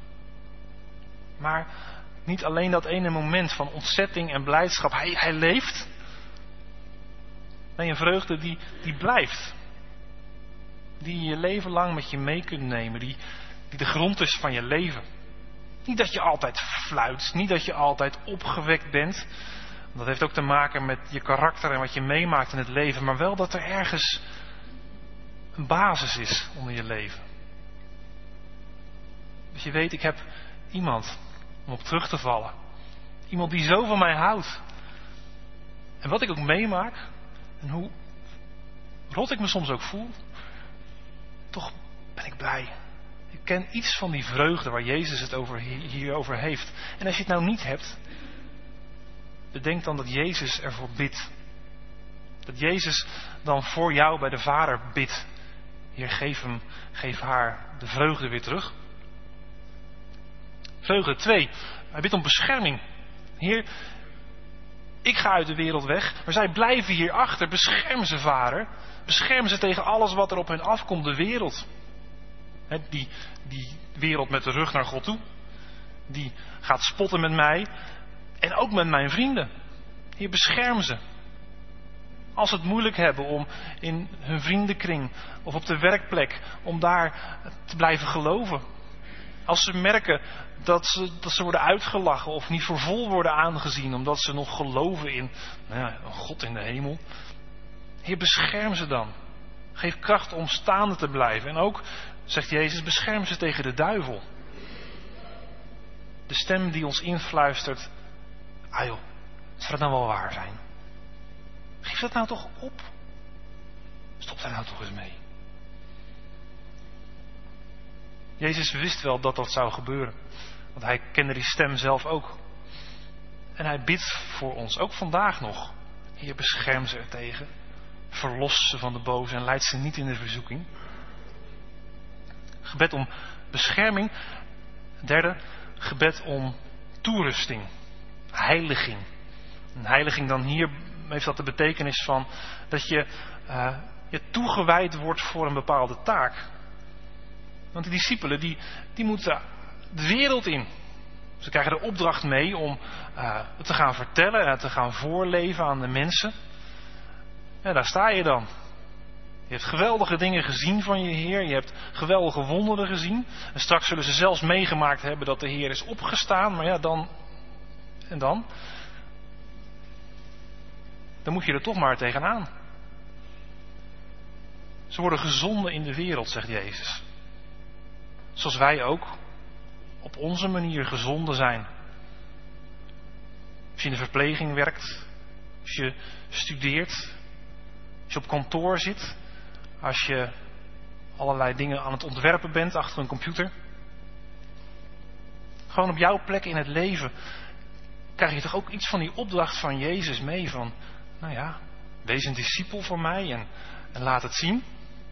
Maar niet alleen dat ene moment van ontzetting en blijdschap. Hij, hij leeft. Nee, een vreugde die, die blijft. Die je je leven lang met je mee kunt nemen. Die, die de grond is van je leven. Niet dat je altijd fluit. Niet dat je altijd opgewekt bent. Dat heeft ook te maken met je karakter en wat je meemaakt in het leven. Maar wel dat er ergens een basis is onder je leven. Dus je weet, ik heb iemand om op terug te vallen. Iemand die zo van mij houdt. En wat ik ook meemaak. En hoe rot ik me soms ook voel. Toch ben ik blij. Ik ken iets van die vreugde waar Jezus het over, hierover heeft. En als je het nou niet hebt. Bedenk dan dat Jezus ervoor bidt. Dat Jezus dan voor jou bij de Vader bidt. Heer, geef hem, geef haar de vreugde weer terug. Vreugde twee. Hij bidt om bescherming. Heer, ik ga uit de wereld weg, maar zij blijven hier achter. Bescherm ze, Vader. Bescherm ze tegen alles wat er op hen afkomt, de wereld. He, die, die wereld met de rug naar God toe. Die gaat spotten met mij. En ook met mijn vrienden. Heer, bescherm ze. Als ze het moeilijk hebben om in hun vriendenkring of op de werkplek, om daar te blijven geloven. Als ze merken dat ze, dat ze worden uitgelachen of niet voor vol worden aangezien omdat ze nog geloven in nou ja, een God in de hemel. Heer, bescherm ze dan. Geef kracht om staande te blijven. En ook, zegt Jezus, bescherm ze tegen de duivel. De stem die ons influistert. Ah joh, zou dat nou wel waar zijn? Geef dat nou toch op. Stop daar nou toch eens mee. Jezus wist wel dat dat zou gebeuren. Want hij kende die stem zelf ook. En hij bidt voor ons, ook vandaag nog. Heer, bescherm ze ertegen. Verlos ze van de boze en leid ze niet in de verzoeking. Gebed om bescherming. Derde, gebed om toerusting, heiliging. Een heiliging dan hier heeft dat de betekenis van dat je, uh, je toegewijd wordt voor een bepaalde taak. Want die discipelen die, die moeten de wereld in. Ze krijgen de opdracht mee om uh, het te gaan vertellen en te gaan voorleven aan de mensen. En daar sta je dan. Je hebt geweldige dingen gezien van je Heer. Je hebt geweldige wonderen gezien. En straks zullen ze zelfs meegemaakt hebben dat de Heer is opgestaan. Maar ja, dan... En dan? Dan moet je er toch maar tegenaan. Ze worden gezonden in de wereld, zegt Jezus. Zoals wij ook op onze manier gezonden zijn. Als je in de verpleging werkt. Als je studeert. Als je op kantoor zit. Als je allerlei dingen aan het ontwerpen bent achter een computer. Gewoon op jouw plek in het leven krijg je toch ook iets van die opdracht van Jezus mee. Van, nou ja, wees een discipel voor mij en, en laat het zien.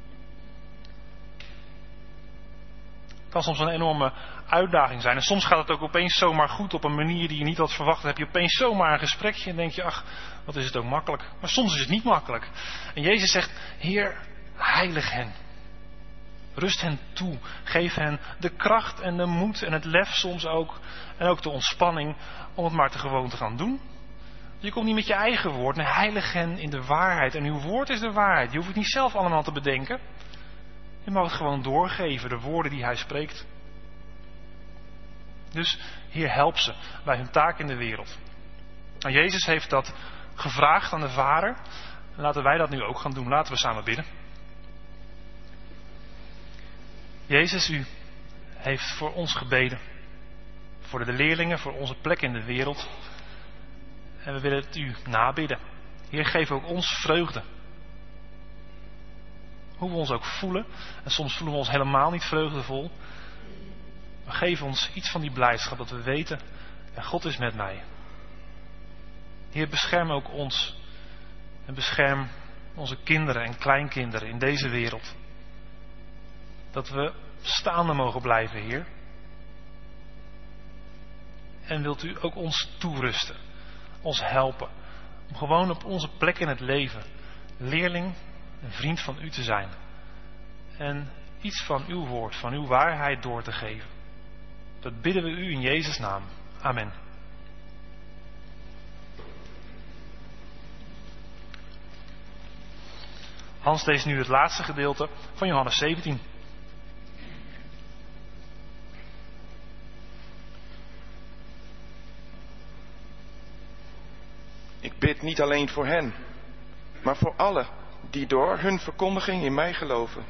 Het kan soms een enorme uitdaging zijn. En soms gaat het ook opeens zomaar goed op een manier die je niet had verwacht. Dan heb je opeens zomaar een gesprekje en denk je, ach, wat is het ook makkelijk. Maar soms is het niet makkelijk. En Jezus zegt, Heer, heilig hen. Rust hen toe. Geef hen de kracht en de moed en het lef soms ook. En ook de ontspanning om het maar te gewoon te gaan doen. Je komt niet met je eigen woord. Nee, heilig hen in de waarheid. En uw woord is de waarheid. Je hoeft het niet zelf allemaal te bedenken. Je mag het gewoon doorgeven, de woorden die hij spreekt. Dus Heer, help ze bij hun taak in de wereld. En Jezus heeft dat gevraagd aan de Vader. En laten wij dat nu ook gaan doen. Laten we samen bidden. Jezus, u heeft voor ons gebeden. Voor de leerlingen, voor onze plek in de wereld. En we willen het u nabidden. Heer, geef ook ons vreugde. Hoe we ons ook voelen. En soms voelen we ons helemaal niet vreugdevol. Maar geef ons iets van die blijdschap dat we weten. En God is met mij. Heer, bescherm ook ons. En bescherm onze kinderen en kleinkinderen in deze wereld. Dat we staande mogen blijven, Heer. En wilt u ook ons toerusten. Ons helpen. Om gewoon op onze plek in het leven leerling, een vriend van u te zijn. En iets van uw woord, van uw waarheid door te geven. Dat bidden we u in Jezus' naam. Amen. Hans leest nu het laatste gedeelte van Johannes zeventien. Ik bid niet alleen voor hen, maar voor allen die door hun verkondiging in mij geloven.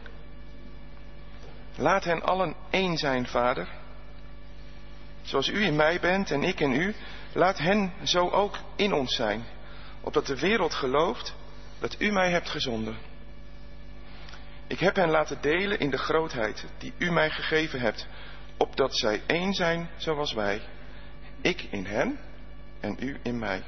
Laat hen allen één zijn, Vader. Zoals u in mij bent en ik in u, laat hen zo ook in ons zijn, opdat de wereld gelooft dat u mij hebt gezonden. Ik heb hen laten delen in de grootheid die u mij gegeven hebt, opdat zij één zijn zoals wij. Ik in hen en u in mij.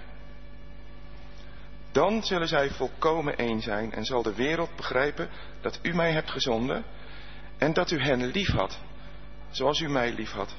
Dan zullen zij volkomen één zijn en zal de wereld begrijpen dat u mij hebt gezonden en dat u hen lief had, zoals u mij lief had.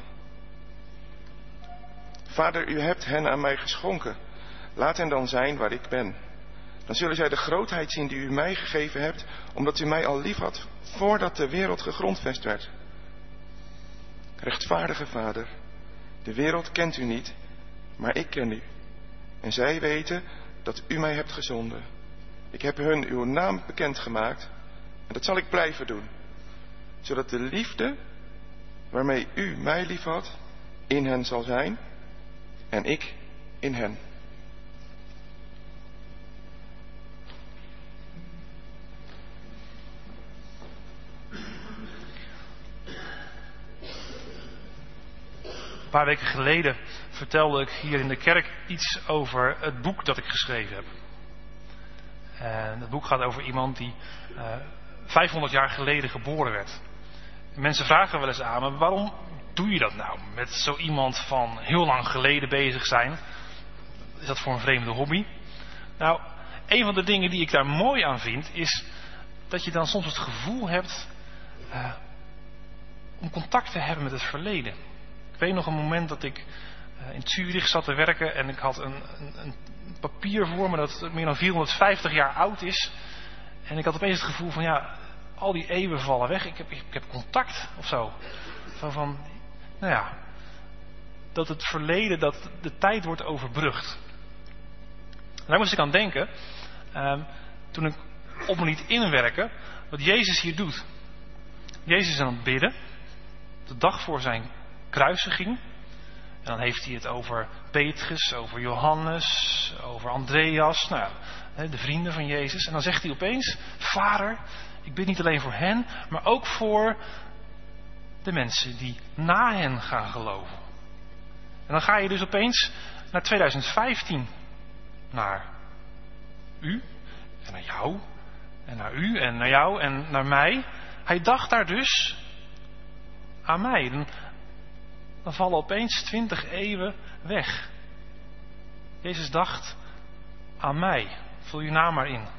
Vader, u hebt hen aan mij geschonken. Laat hen dan zijn waar ik ben. Dan zullen zij de grootheid zien die u mij gegeven hebt, omdat u mij al lief had, voordat de wereld gegrondvest werd. Rechtvaardige Vader, de wereld kent u niet, maar ik ken u. En zij weten dat u mij hebt gezonden. Ik heb hun uw naam bekendgemaakt en dat zal ik blijven doen, zodat de liefde waarmee u mij lief had in hen zal zijn en ik in hen. Een paar weken geleden vertelde ik hier in de kerk iets over het boek dat ik geschreven heb. En het boek gaat over iemand die uh, vijfhonderd jaar geleden geboren werd. En mensen vragen wel eens aan me, waarom doe je dat nou? Met zo iemand van heel lang geleden bezig zijn. Is dat voor een vreemde hobby? Nou, een van de dingen die ik daar mooi aan vind, is dat je dan soms het gevoel hebt uh, om contact te hebben met het verleden. Ik weet nog een moment dat ik uh, in Zurich zat te werken en ik had een, een, een papier voor me dat meer dan vierhonderdvijftig jaar oud is. En ik had opeens het gevoel van ja, al die eeuwen vallen weg. Ik heb, ik heb contact of zo. Zo van, nou ja, dat het verleden, dat de tijd wordt overbrugd. En daar moest ik aan denken, um, toen ik op me liet inwerken, wat Jezus hier doet. Jezus is aan het bidden, de dag voor zijn kruisiging. En dan heeft hij het over Petrus, over Johannes, over Andreas, nou ja, de vrienden van Jezus. En dan zegt hij opeens, Vader, ik bid niet alleen voor hen, maar ook voor de mensen die na hen gaan geloven. En dan ga je dus opeens naar twintig vijftien. Naar u en naar jou en naar u en naar jou en naar mij. Hij dacht daar dus aan mij. Dan, dan vallen opeens twintig eeuwen weg. Jezus dacht aan mij. Vul je naam maar in.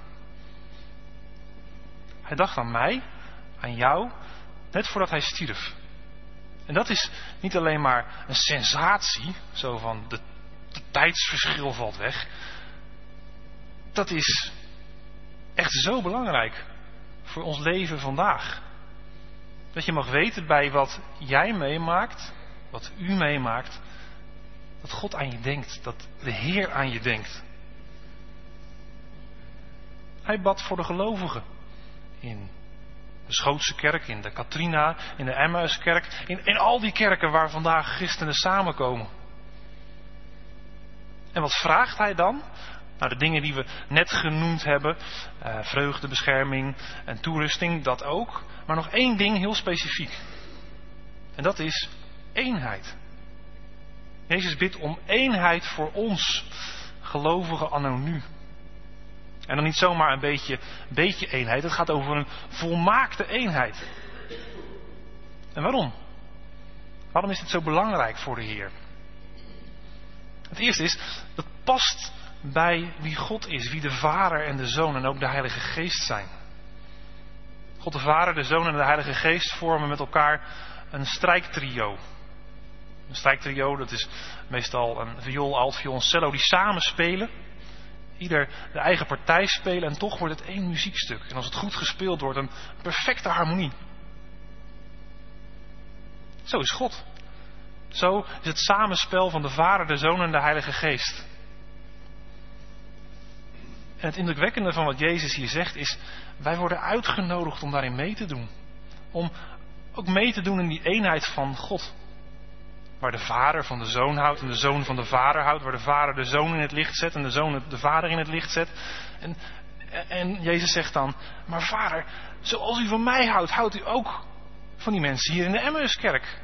Hij dacht aan mij, aan jou, net voordat hij stierf. En dat is niet alleen maar een sensatie, zo van de, de tijdsverschil valt weg. Dat is echt zo belangrijk voor ons leven vandaag. Dat je mag weten bij wat jij meemaakt, wat u meemaakt, dat God aan je denkt, dat de Heer aan je denkt. Hij bad voor de gelovigen in de Schootse kerk, in de Katrina, in de Emmauskerk, in, in al die kerken waar vandaag christenen samenkomen. En wat vraagt hij dan? Nou, de dingen die we net genoemd hebben, uh, vreugde, bescherming en toerusting, dat ook. Maar nog één ding heel specifiek. En dat is eenheid. Jezus bidt om eenheid voor ons, gelovigen anno nu. En dan niet zomaar een beetje, beetje eenheid, het gaat over een volmaakte eenheid. En waarom? Waarom is dit zo belangrijk voor de Heer? Het eerste is, dat past bij wie God is, wie de Vader en de Zoon en ook de Heilige Geest zijn. God de Vader, de Zoon en de Heilige Geest vormen met elkaar een strijktrio. Een strijktrio, dat is meestal een viool, altviool en cello die samen spelen. Ieder de eigen partij spelen en toch wordt het één muziekstuk. En als het goed gespeeld wordt, een perfecte harmonie. Zo is God. Zo is het samenspel van de Vader, de Zoon en de Heilige Geest. En het indrukwekkende van wat Jezus hier zegt is, wij worden uitgenodigd om daarin mee te doen. Om ook mee te doen in die eenheid van God. Waar de Vader van de Zoon houdt en de Zoon van de Vader houdt. Waar de Vader de Zoon in het licht zet en de Zoon de Vader in het licht zet. En, en Jezus zegt dan, maar Vader, zoals u van mij houdt, houdt u ook van die mensen hier in de Emmauskerk.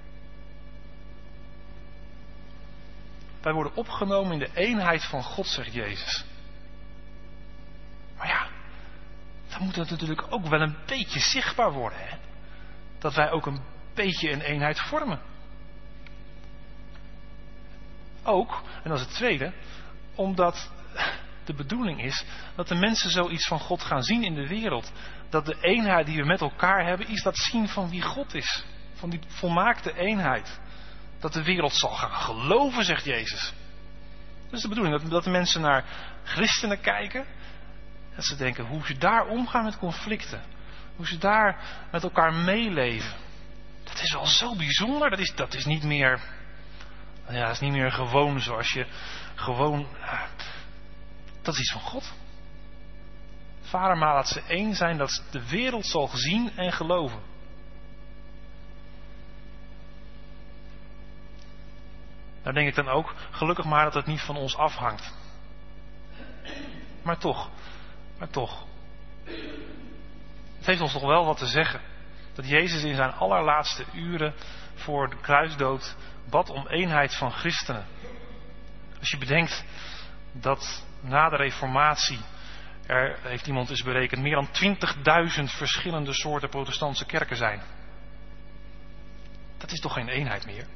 Wij worden opgenomen in de eenheid van God, zegt Jezus. Maar ja, dan moet het natuurlijk ook wel een beetje zichtbaar worden. Hè? Dat wij ook een beetje een eenheid vormen. Ook, en dat is het tweede, omdat de bedoeling is dat de mensen zoiets van God gaan zien in de wereld. Dat de eenheid die we met elkaar hebben, is dat zien van wie God is. Van die volmaakte eenheid. Dat de wereld zal gaan geloven, zegt Jezus. Dat is de bedoeling, dat, dat de mensen naar christenen kijken. Dat ze denken hoe ze daar omgaan met conflicten. Hoe ze daar met elkaar meeleven. Dat is wel zo bijzonder. Dat is, dat is niet meer... Ja, dat is niet meer gewoon zoals je gewoon... Dat is iets van God. Vader, maar laat ze één zijn dat de wereld zal zien en geloven. Daar denk ik dan ook, gelukkig maar dat het niet van ons afhangt. Maar toch, maar toch. Het heeft ons toch wel wat te zeggen. Dat Jezus in zijn allerlaatste uren voor de kruisdood bad om eenheid van christenen. Als je bedenkt dat na de Reformatie, er heeft iemand eens berekend, meer dan twintigduizend verschillende soorten protestantse kerken zijn. Dat is toch geen eenheid meer?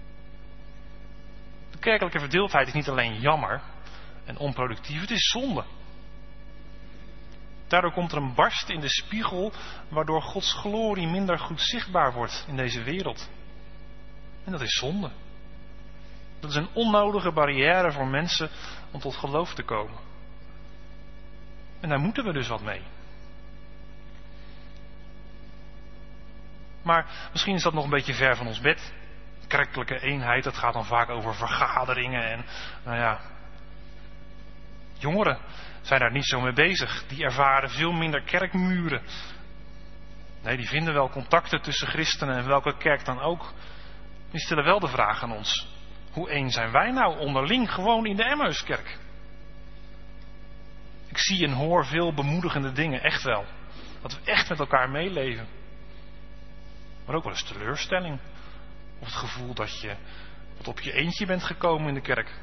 De kerkelijke verdeeldheid is niet alleen jammer en onproductief, het is zonde. Daardoor komt er een barst in de spiegel, waardoor Gods glorie minder goed zichtbaar wordt in deze wereld. En dat is zonde. Dat is een onnodige barrière voor mensen om tot geloof te komen. En daar moeten we dus wat mee. Maar misschien is dat nog een beetje ver van ons bed. Kerkelijke eenheid, dat gaat dan vaak over vergaderingen en, nou ja, jongeren zijn daar niet zo mee bezig. Die ervaren veel minder kerkmuren. Nee, die vinden wel contacten tussen christenen en welke kerk dan ook. Die stellen wel de vraag aan ons: hoe één zijn wij nou onderling gewoon in de Emmauskerk? Ik zie en hoor veel bemoedigende dingen, echt wel. Dat we echt met elkaar meeleven. Maar ook wel eens teleurstelling. Of het gevoel dat je wat op je eentje bent gekomen in de kerk.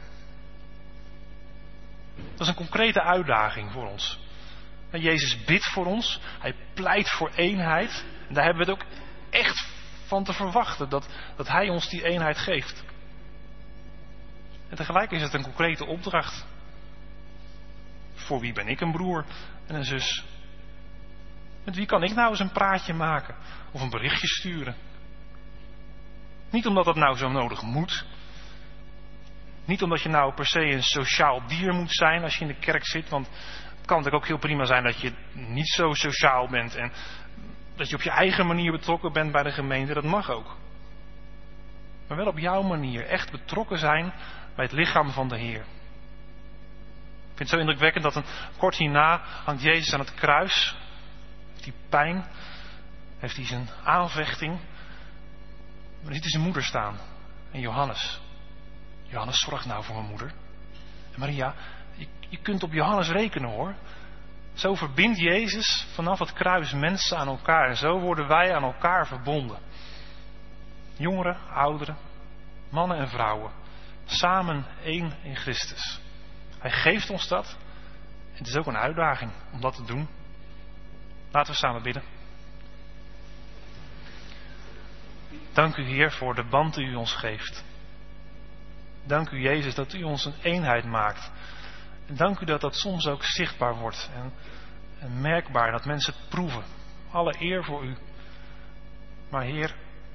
Dat is een concrete uitdaging voor ons. En Jezus bidt voor ons. Hij pleit voor eenheid. En daar hebben we het ook echt van te verwachten. Dat, dat Hij ons die eenheid geeft. En tegelijk is het een concrete opdracht. Voor wie ben ik een broer en een zus? Met wie kan ik nou eens een praatje maken? Of een berichtje sturen? Niet omdat dat nou zo nodig moet. Niet omdat je nou per se een sociaal dier moet zijn als je in de kerk zit. Want het kan natuurlijk ook heel prima zijn dat je niet zo sociaal bent. En dat je op je eigen manier betrokken bent bij de gemeente. Dat mag ook. Maar wel op jouw manier. Echt betrokken zijn bij het lichaam van de Heer. Ik vind het zo indrukwekkend dat een kort hierna hangt Jezus aan het kruis. Heeft hij pijn. Heeft hij zijn aanvechting. Maar dan ziet hij zijn moeder staan. En Johannes. Johannes, zorg nou voor mijn moeder. En Maria, je, je kunt op Johannes rekenen hoor. Zo verbindt Jezus vanaf het kruis mensen aan elkaar. En zo worden wij aan elkaar verbonden. Jongeren, ouderen, mannen en vrouwen. Samen één in Christus. Hij geeft ons dat. En het is ook een uitdaging om dat te doen. Laten we samen bidden. Dank u Heer voor de band die u ons geeft. Dank u Jezus dat u ons een eenheid maakt. En dank u dat dat soms ook zichtbaar wordt en, en merkbaar, dat mensen het proeven. Alle eer voor u. Maar Heer,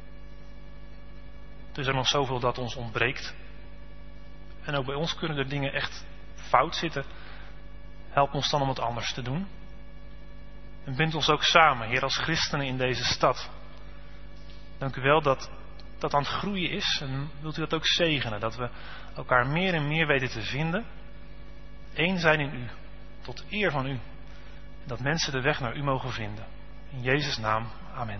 er is er nog zoveel dat ons ontbreekt. En ook bij ons kunnen er dingen echt fout zitten. Help ons dan om het anders te doen. En bind ons ook samen, Heer, als christenen in deze stad. Dank u wel dat dat aan het groeien is. En wilt u dat ook zegenen. Dat we elkaar meer en meer weten te vinden. Eén zijn in u. Tot eer van u. En dat mensen de weg naar u mogen vinden. In Jezus' naam. Amen.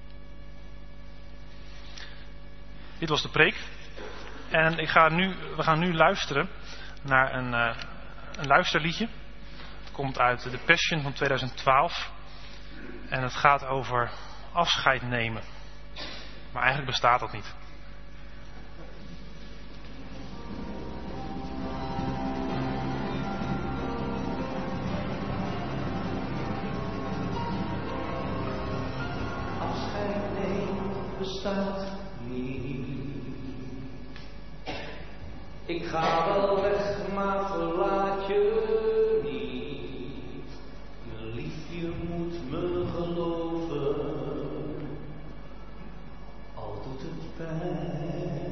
Dit was de preek. En ik ga nu, we gaan nu luisteren naar een, uh, een luisterliedje. Het komt uit de Passion van tweeduizend twaalf. En het gaat over afscheid nemen. Maar eigenlijk bestaat dat niet. Afscheid nemen bestaat niet. Ik ga wel weg, maar verlaat je niet. Mijn liefje moet me geloven. Doet het pijn.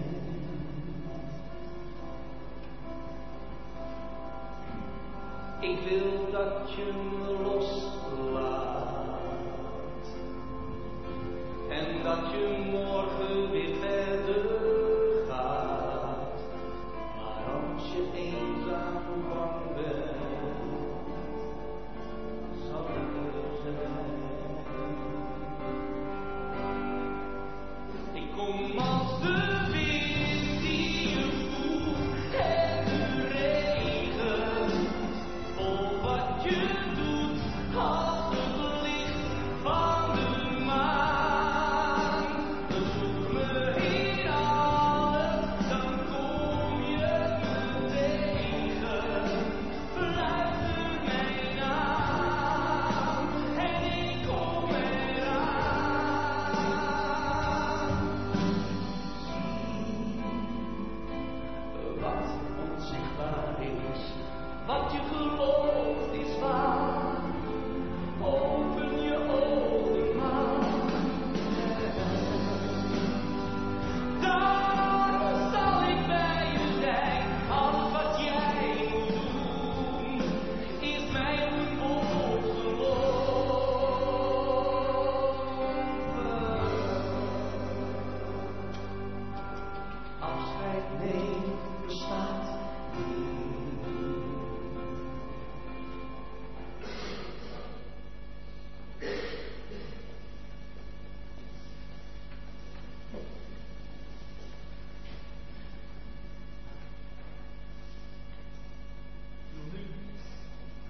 Ik wil dat je me loslaat en dat je morgen weer verder gaat. Maar als je eenzaam bang bent, zal ik er zijn. Kom als de wind die je voelt en de regen, vol wat je doet als het licht van de maan.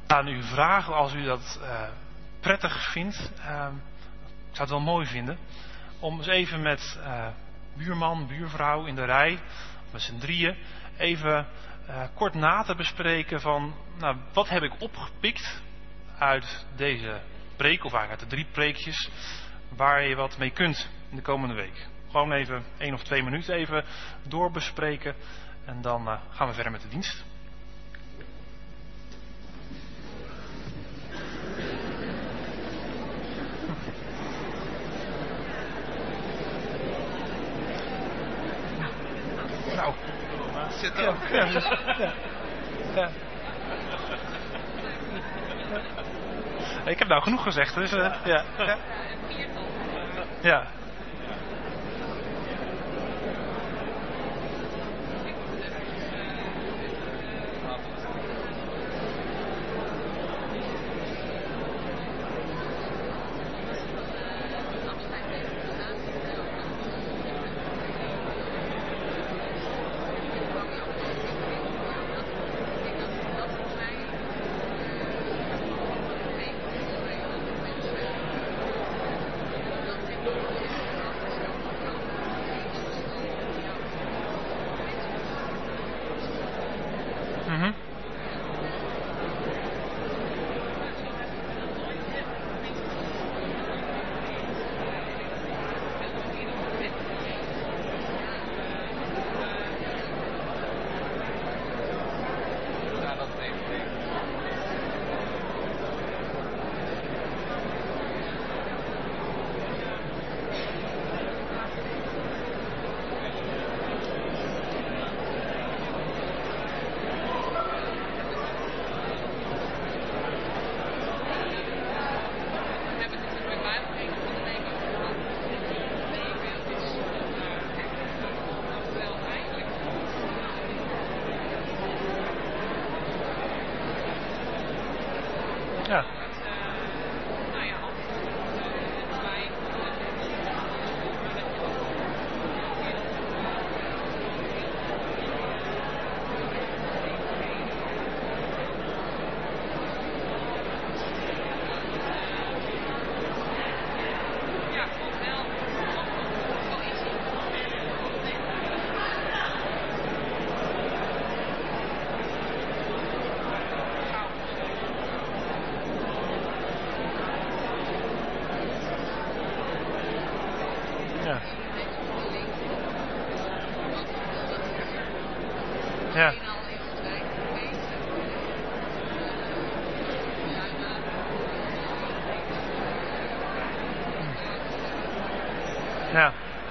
aan u vragen, als u dat uh, prettig vindt, uh, ik zou het wel mooi vinden, om eens even met uh, buurman, buurvrouw in de rij, met z'n drieën, even uh, kort na te bespreken van, nou, wat heb ik opgepikt uit deze preek, of eigenlijk uit de drie preekjes, waar je wat mee kunt in de komende week. Gewoon even één of twee minuten even doorbespreken en dan uh, gaan we verder met de dienst. Nou, zit er ook. Ja, dus, ja. Ja. Ik heb nou genoeg gezegd, dus uh, ja. Ja. Ja. Ja. Ja. Ja.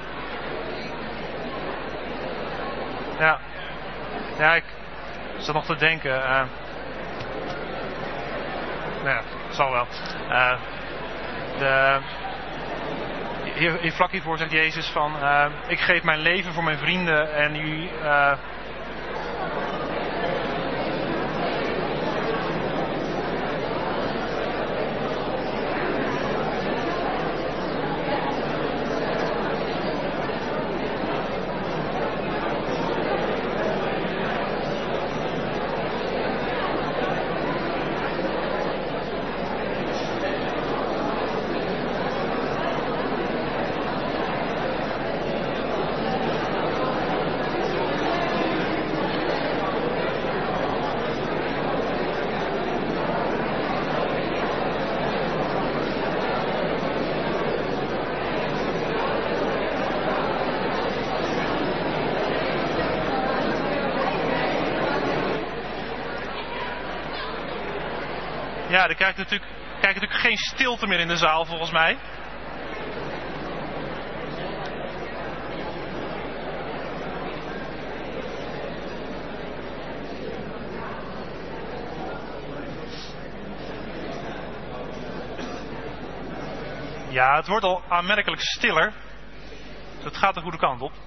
Ja. Ja, ik zat nog te denken. Uh, nou ja, zal wel. Uh, de, hier, hier vlak hiervoor zegt Jezus van, uh, ik geef mijn leven voor mijn vrienden en u... Uh, Ja, er krijgt natuurlijk, krijg natuurlijk geen stilte meer in de zaal volgens mij. Ja, het wordt al aanmerkelijk stiller. Dus het gaat de goede kant op.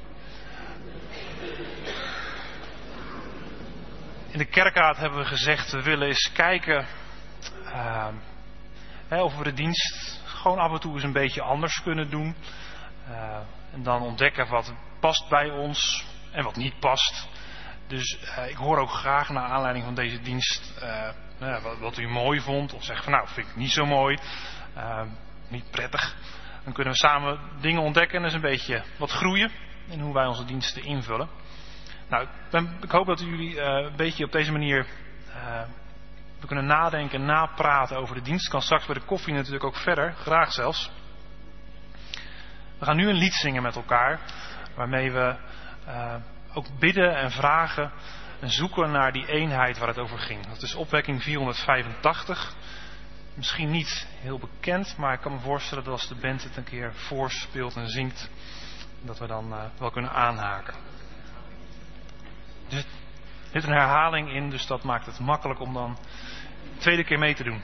In de kerkraad hebben we gezegd, we willen eens kijken uh, hè, of we de dienst gewoon af en toe eens een beetje anders kunnen doen. Uh, en dan ontdekken wat past bij ons en wat niet past. Dus uh, ik hoor ook graag naar aanleiding van deze dienst uh, nou, wat, wat u mooi vond. Of zegt van nou, vind ik niet zo mooi. Uh, niet prettig. Dan kunnen we samen dingen ontdekken en dus een beetje wat groeien in hoe wij onze diensten invullen. Nou, ik, ben, ik hoop dat jullie uh, een beetje op deze manier uh, we kunnen nadenken en napraten over de dienst. Kan straks bij de koffie natuurlijk ook verder, graag zelfs. We gaan nu een lied zingen met elkaar, waarmee we uh, ook bidden en vragen en zoeken naar die eenheid waar het over ging. Dat is opwekking vierhonderdvijfentachtig. Misschien niet heel bekend, maar ik kan me voorstellen dat als de band het een keer voorspeelt en zingt, dat we dan uh, wel kunnen aanhaken. Dus, er zit een herhaling in, dus dat maakt het makkelijk om dan de tweede keer mee te doen.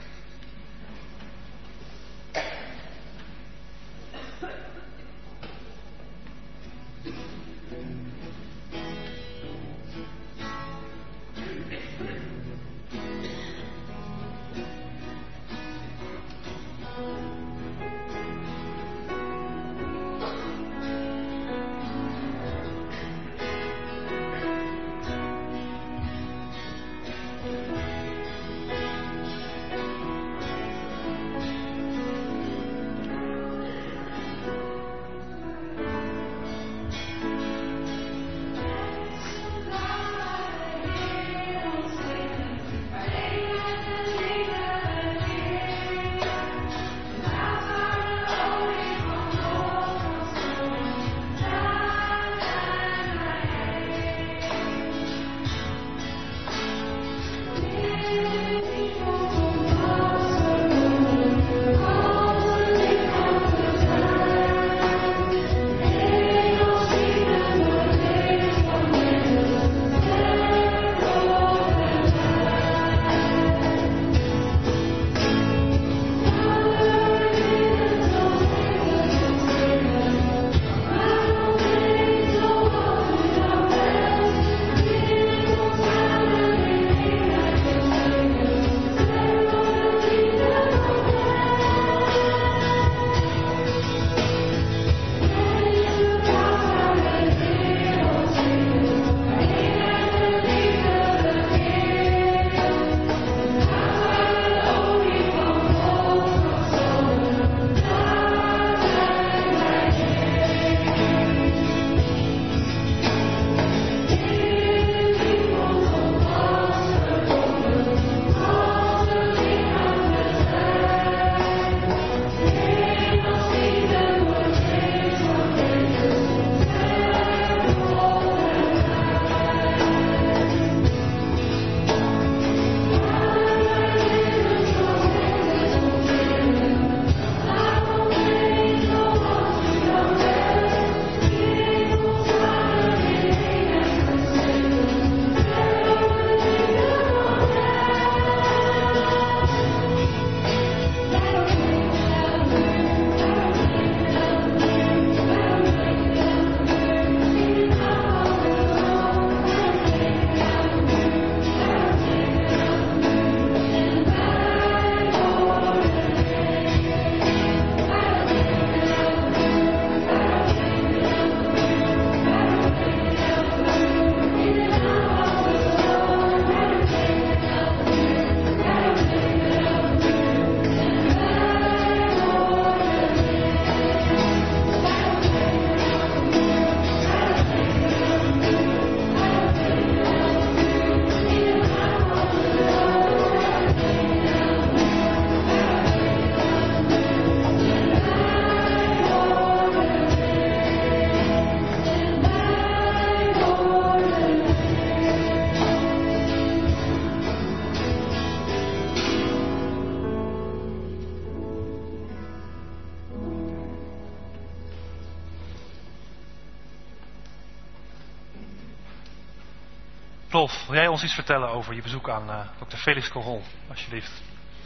Rolf, wil jij ons iets vertellen over je bezoek aan uh, dokter Felix Kohol, alsjeblieft?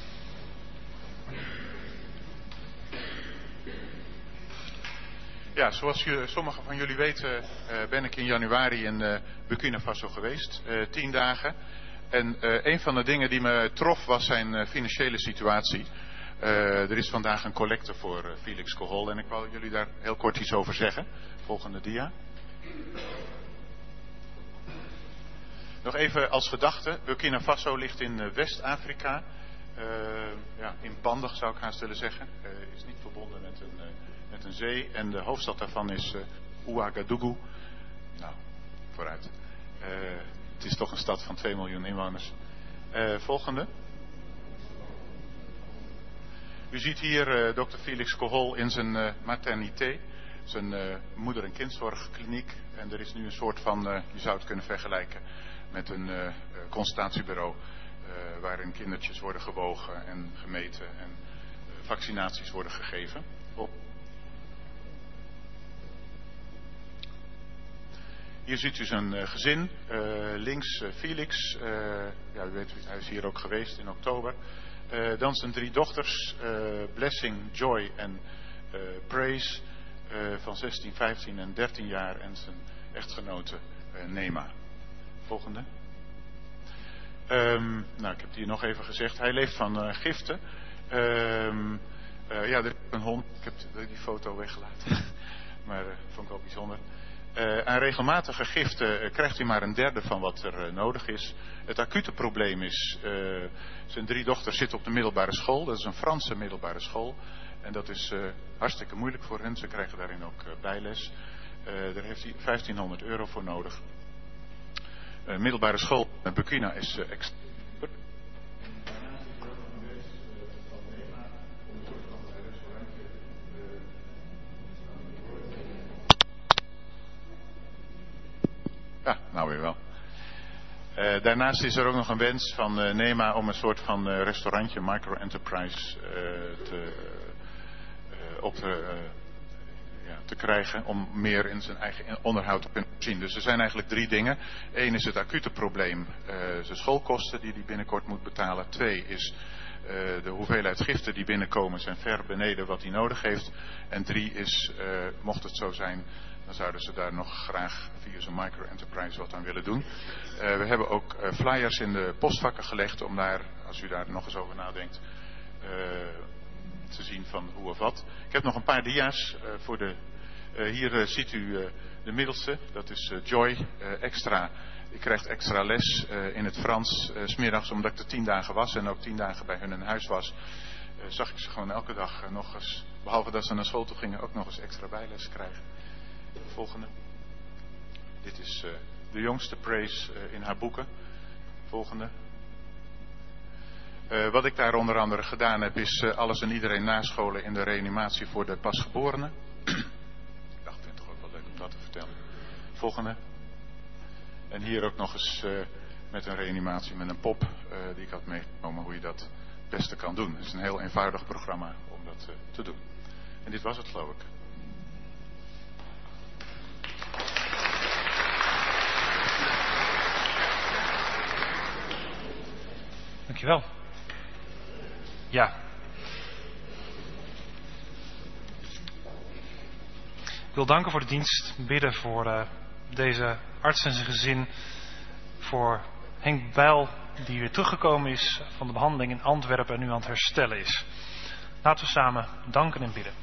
Ja, zoals je, sommigen van jullie weten uh, ben ik in januari in uh, Burkina Faso geweest, uh, tien dagen. En uh, een van de dingen die me trof was zijn uh, financiële situatie. Uh, er is vandaag een collecte voor uh, Felix Kohol en ik wil jullie daar heel kort iets over zeggen. Volgende dia. Nog even als gedachte. Burkina Faso ligt in uh, West-Afrika. Uh, ja, inpandig zou ik haast willen zeggen. Uh, is niet verbonden met een, uh, met een zee. En de hoofdstad daarvan is uh, Ouagadougou. Nou, vooruit. Uh, het is toch een stad van twee miljoen inwoners. Uh, volgende. U ziet hier uh, dokter Felix Kohol in zijn uh, maternité. Zijn uh, moeder- en kindzorgkliniek. En er is nu een soort van, uh, je zou het kunnen vergelijken met een uh, consultatiebureau. Uh, waarin kindertjes worden gewogen en gemeten en uh, vaccinaties worden gegeven. Op. Hier ziet u zijn uh, gezin. Uh, links uh, Felix. Uh, ja, u weet, hij is hier ook geweest in oktober. Uh, dan zijn drie dochters. Uh, Blessing, Joy en uh, Praise. Uh, van zestien, vijftien en dertien jaar. En zijn echtgenote uh, Nema. Volgende. Um, nou, ik heb het hier nog even gezegd. Hij leeft van uh, giften. Um, uh, ja, er is een hond. Ik heb die foto weggelaten. maar uh, vond ik wel bijzonder. Uh, aan regelmatige giften uh, krijgt hij maar een derde van wat er uh, nodig is. Het acute probleem is, uh, zijn drie dochters zitten op de middelbare school. Dat is een Franse middelbare school. En dat is uh, hartstikke moeilijk voor hen. Ze krijgen daarin ook uh, bijles. Uh, daar heeft hij vijftienhonderd euro voor nodig. Uh, middelbare school in Burkina is uh, extra. Ja, nou weer wel. Uh, daarnaast is er ook nog een wens van uh, Nema om een soort van uh, restaurantje, micro-enterprise uh, te, uh, op te, uh, ja, te krijgen om meer in zijn eigen onderhoud te kunnen zien. Dus er zijn eigenlijk drie dingen. Eén is het acute probleem, uh, zijn schoolkosten die hij binnenkort moet betalen. Twee is uh, de hoeveelheid giften die binnenkomen zijn ver beneden wat hij nodig heeft. En drie is, uh, mocht het zo zijn, dan zouden ze daar nog graag via zo'n micro-enterprise wat aan willen doen. Uh, we hebben ook uh, flyers in de postvakken gelegd om daar, als u daar nog eens over nadenkt, uh, te zien van hoe of wat. Ik heb nog een paar dia's uh, voor de... Uh, hier uh, ziet u uh, de middelste, dat is uh, Joy, uh, extra. Die krijgt extra les uh, in het Frans, uh, 's middags, omdat ik er tien dagen was en ook tien dagen bij hun in huis was. Uh, zag ik ze gewoon elke dag uh, nog eens, behalve dat ze naar school toe gingen, ook nog eens extra bijles krijgen. Volgende. Dit is uh, de jongste Praise uh, in haar boeken. Volgende. Uh, wat ik daar onder andere gedaan heb is uh, alles en iedereen nascholen in de reanimatie voor de pasgeborenen. Ik dacht, ik vind het toch ook wel leuk om dat te vertellen. Volgende. En hier ook nog eens uh, met een reanimatie met een pop uh, die ik had meegenomen hoe je dat het beste kan doen. Het is een heel eenvoudig programma om dat uh, te doen. En dit was het, geloof ik. Dankjewel. Ja. Ik wil danken voor de dienst. Bidden voor uh, deze arts en zijn gezin. Voor Henk Bijl, die weer teruggekomen is van de behandeling in Antwerpen en nu aan het herstellen is. Laten we samen danken en bidden.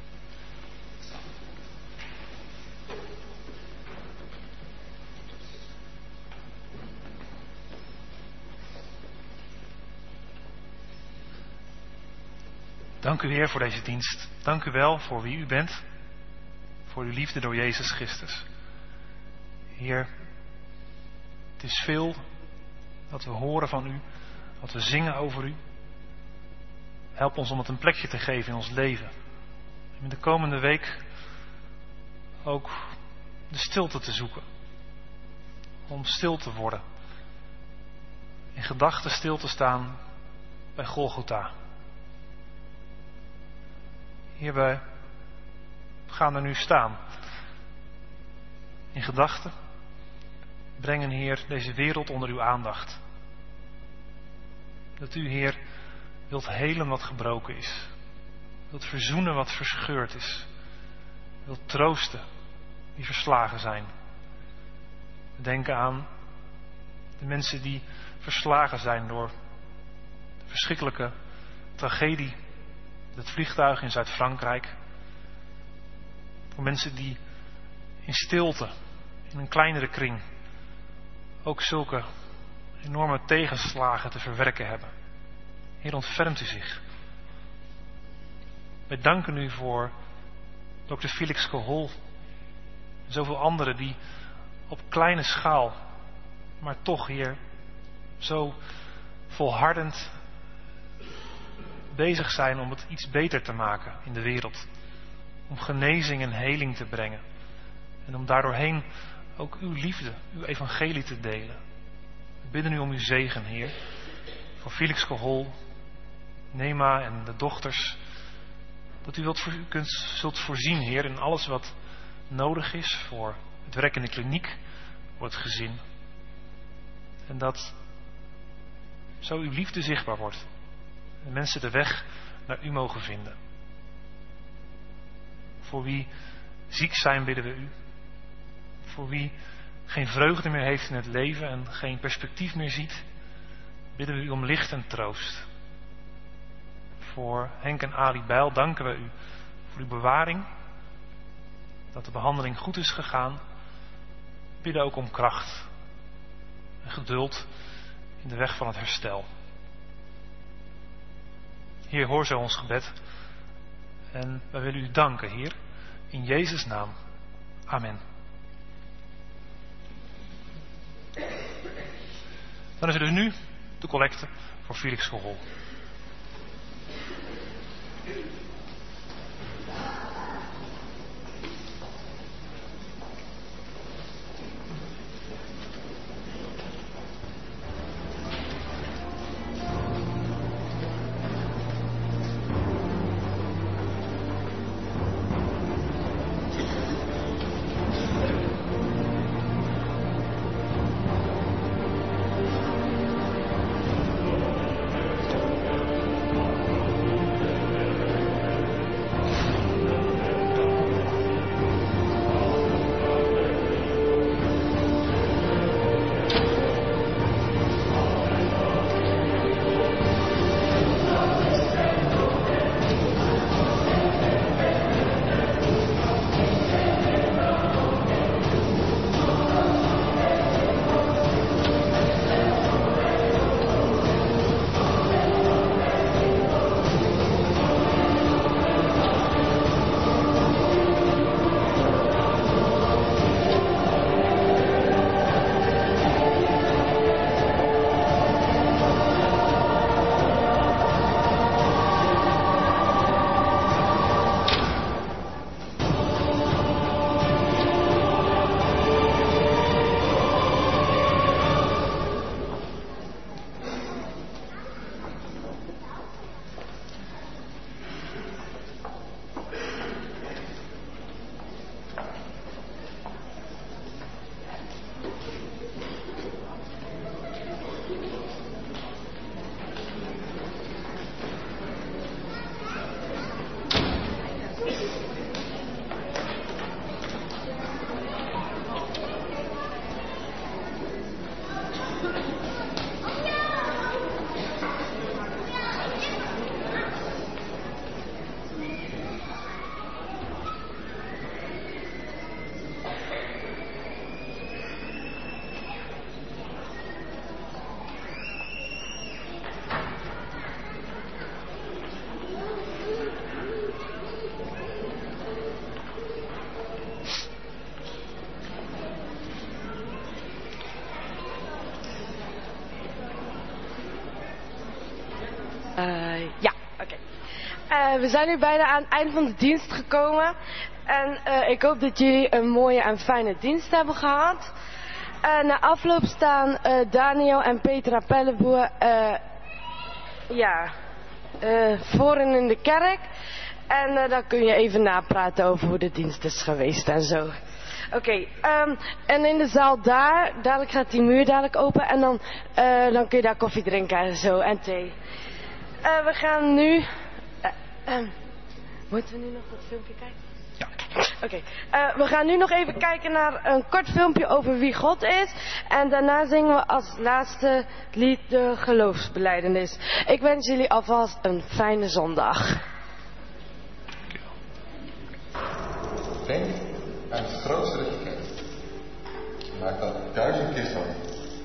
Dank u, Heer, voor deze dienst. Dank u wel voor wie u bent. Voor uw liefde door Jezus Christus. Heer, het is veel dat we horen van u. Dat we zingen over u. Help ons om het een plekje te geven in ons leven. En in de komende week ook de stilte te zoeken. Om stil te worden. In gedachten stil te staan bij Golgotha. Heer, wij gaan er nu staan. In gedachten. Brengen, Heer, deze wereld onder uw aandacht. Dat u, Heer, wilt helen wat gebroken is. Wilt verzoenen wat verscheurd is. Wilt troosten die verslagen zijn. We denken aan de mensen die verslagen zijn door de verschrikkelijke tragedie. Het vliegtuig in Zuid-Frankrijk. Voor mensen die in stilte, in een kleinere kring, ook zulke enorme tegenslagen te verwerken hebben. Heer, ontfermt u zich. Wij danken u voor dokter Felix Kohol en zoveel anderen die op kleine schaal, maar toch, Heer, zo volhardend bezig zijn om het iets beter te maken in de wereld. Om genezing en heling te brengen. En om daardoorheen ook uw liefde, uw evangelie te delen. We bidden u om uw zegen, Heer. Voor Felix Kohol, Nema en de dochters. Dat u wilt, u kunt, zult voorzien, Heer, in alles wat nodig is voor het werk in de kliniek, voor het gezin. En dat zo uw liefde zichtbaar wordt. En mensen de weg naar u mogen vinden. Voor wie ziek zijn, bidden we u. Voor wie geen vreugde meer heeft in het leven en geen perspectief meer ziet, bidden we u om licht en troost. Voor Henk en Ali Bijl danken we u voor uw bewaring, dat de behandeling goed is gegaan. We bidden ook om kracht en geduld in de weg van het herstel. Heer, hoor zo ons gebed. En wij willen u danken, Heer, in Jezus' naam. Amen. Dan is er dus nu de collecte voor Felix Kohol. Uh, ja, oké. Okay. Uh, we zijn nu bijna aan het eind van de dienst gekomen. En uh, ik hoop dat jullie een mooie en fijne dienst hebben gehad. Uh, na afloop staan uh, Daniel en Petra Pelleboer uh, ja, uh, voorin in de kerk. En uh, dan kun je even napraten over hoe de dienst is geweest en zo. Oké, okay, um, en in de zaal daar, dadelijk gaat die muur dadelijk open. En dan, uh, dan kun je daar koffie drinken en zo en thee. Uh, we gaan nu... Uh, um, moeten we nu nog dat filmpje kijken? Ja. Oké, okay. uh, we gaan nu nog even kijken naar een kort filmpje over wie God is. En daarna zingen we als laatste lied de geloofsbelijdenis. Ik wens jullie alvast een fijne zondag. Denk aan het grootste dat je kent. Maak dat duizend keer zo.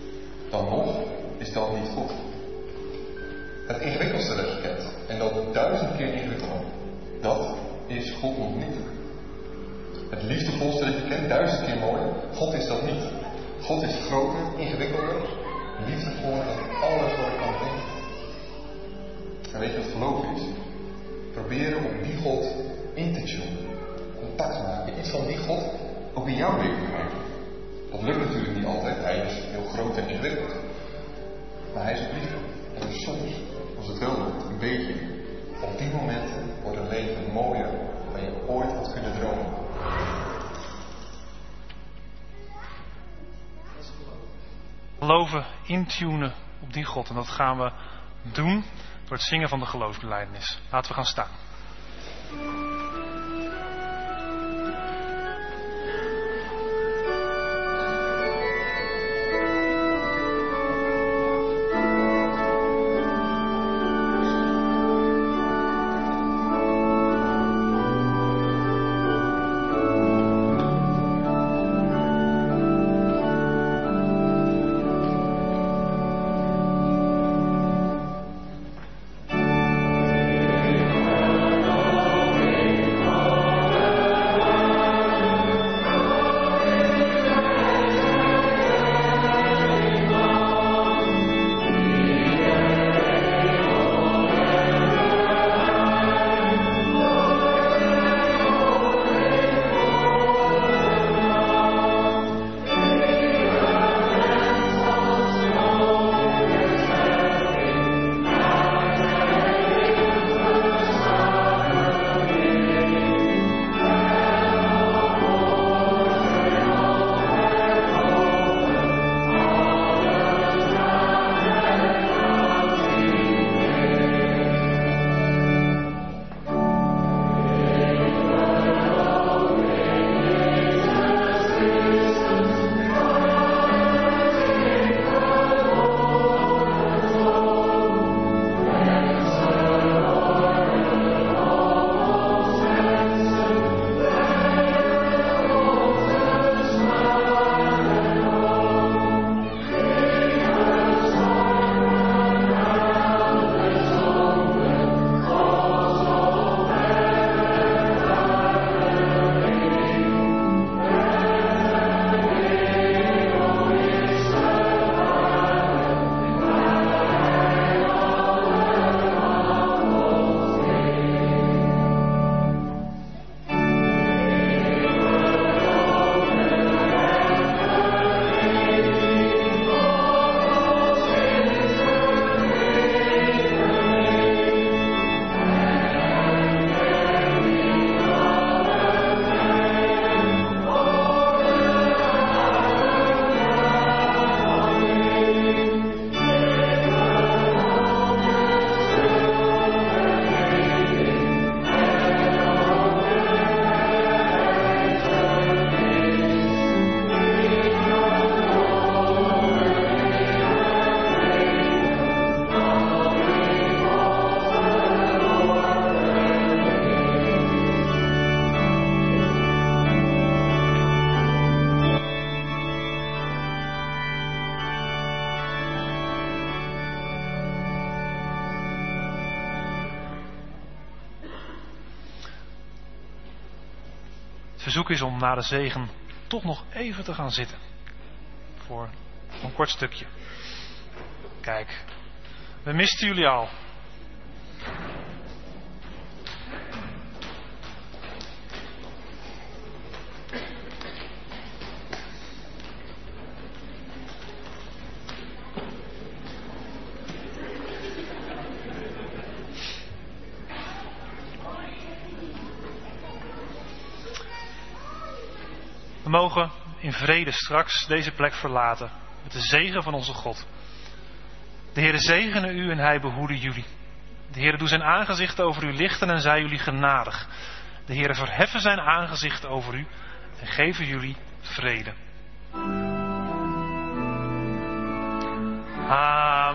Dan nog is dat niet goed. Het ingewikkeldste dat je kent, en dat duizend keer ingewikkelder, dat is God nog niet. Het liefdevolste dat je kent, duizend keer mooier, God is dat niet. God is groter, ingewikkelder, liefdevoller dan alles wat ik kan denken. En weet je wat geloof is? Proberen om die God in te tunen. Contact te maken. Iets van die God ook in jouw leven te maken. Dat lukt natuurlijk niet altijd. Hij is heel groot en ingewikkeld. Maar hij is ook liefde. En soms, als het wel lukt, een beetje. Op die momenten wordt een leven mooier dan je ooit had kunnen dromen. Geloven, intunen op die God. En dat gaan we doen door het zingen van de geloofsbelijdenis. Laten we gaan staan. Het verzoek is om na de zegen toch nog even te gaan zitten. Voor een kort stukje. Kijk, we misten jullie al. We mogen in vrede straks deze plek verlaten met de zegen van onze God. De Heere zegene u en hij behoede jullie. De Heere doe zijn aangezicht over u lichten en zij jullie genadig. De Heere verheffen zijn aangezicht over u en geven jullie vrede. Amen.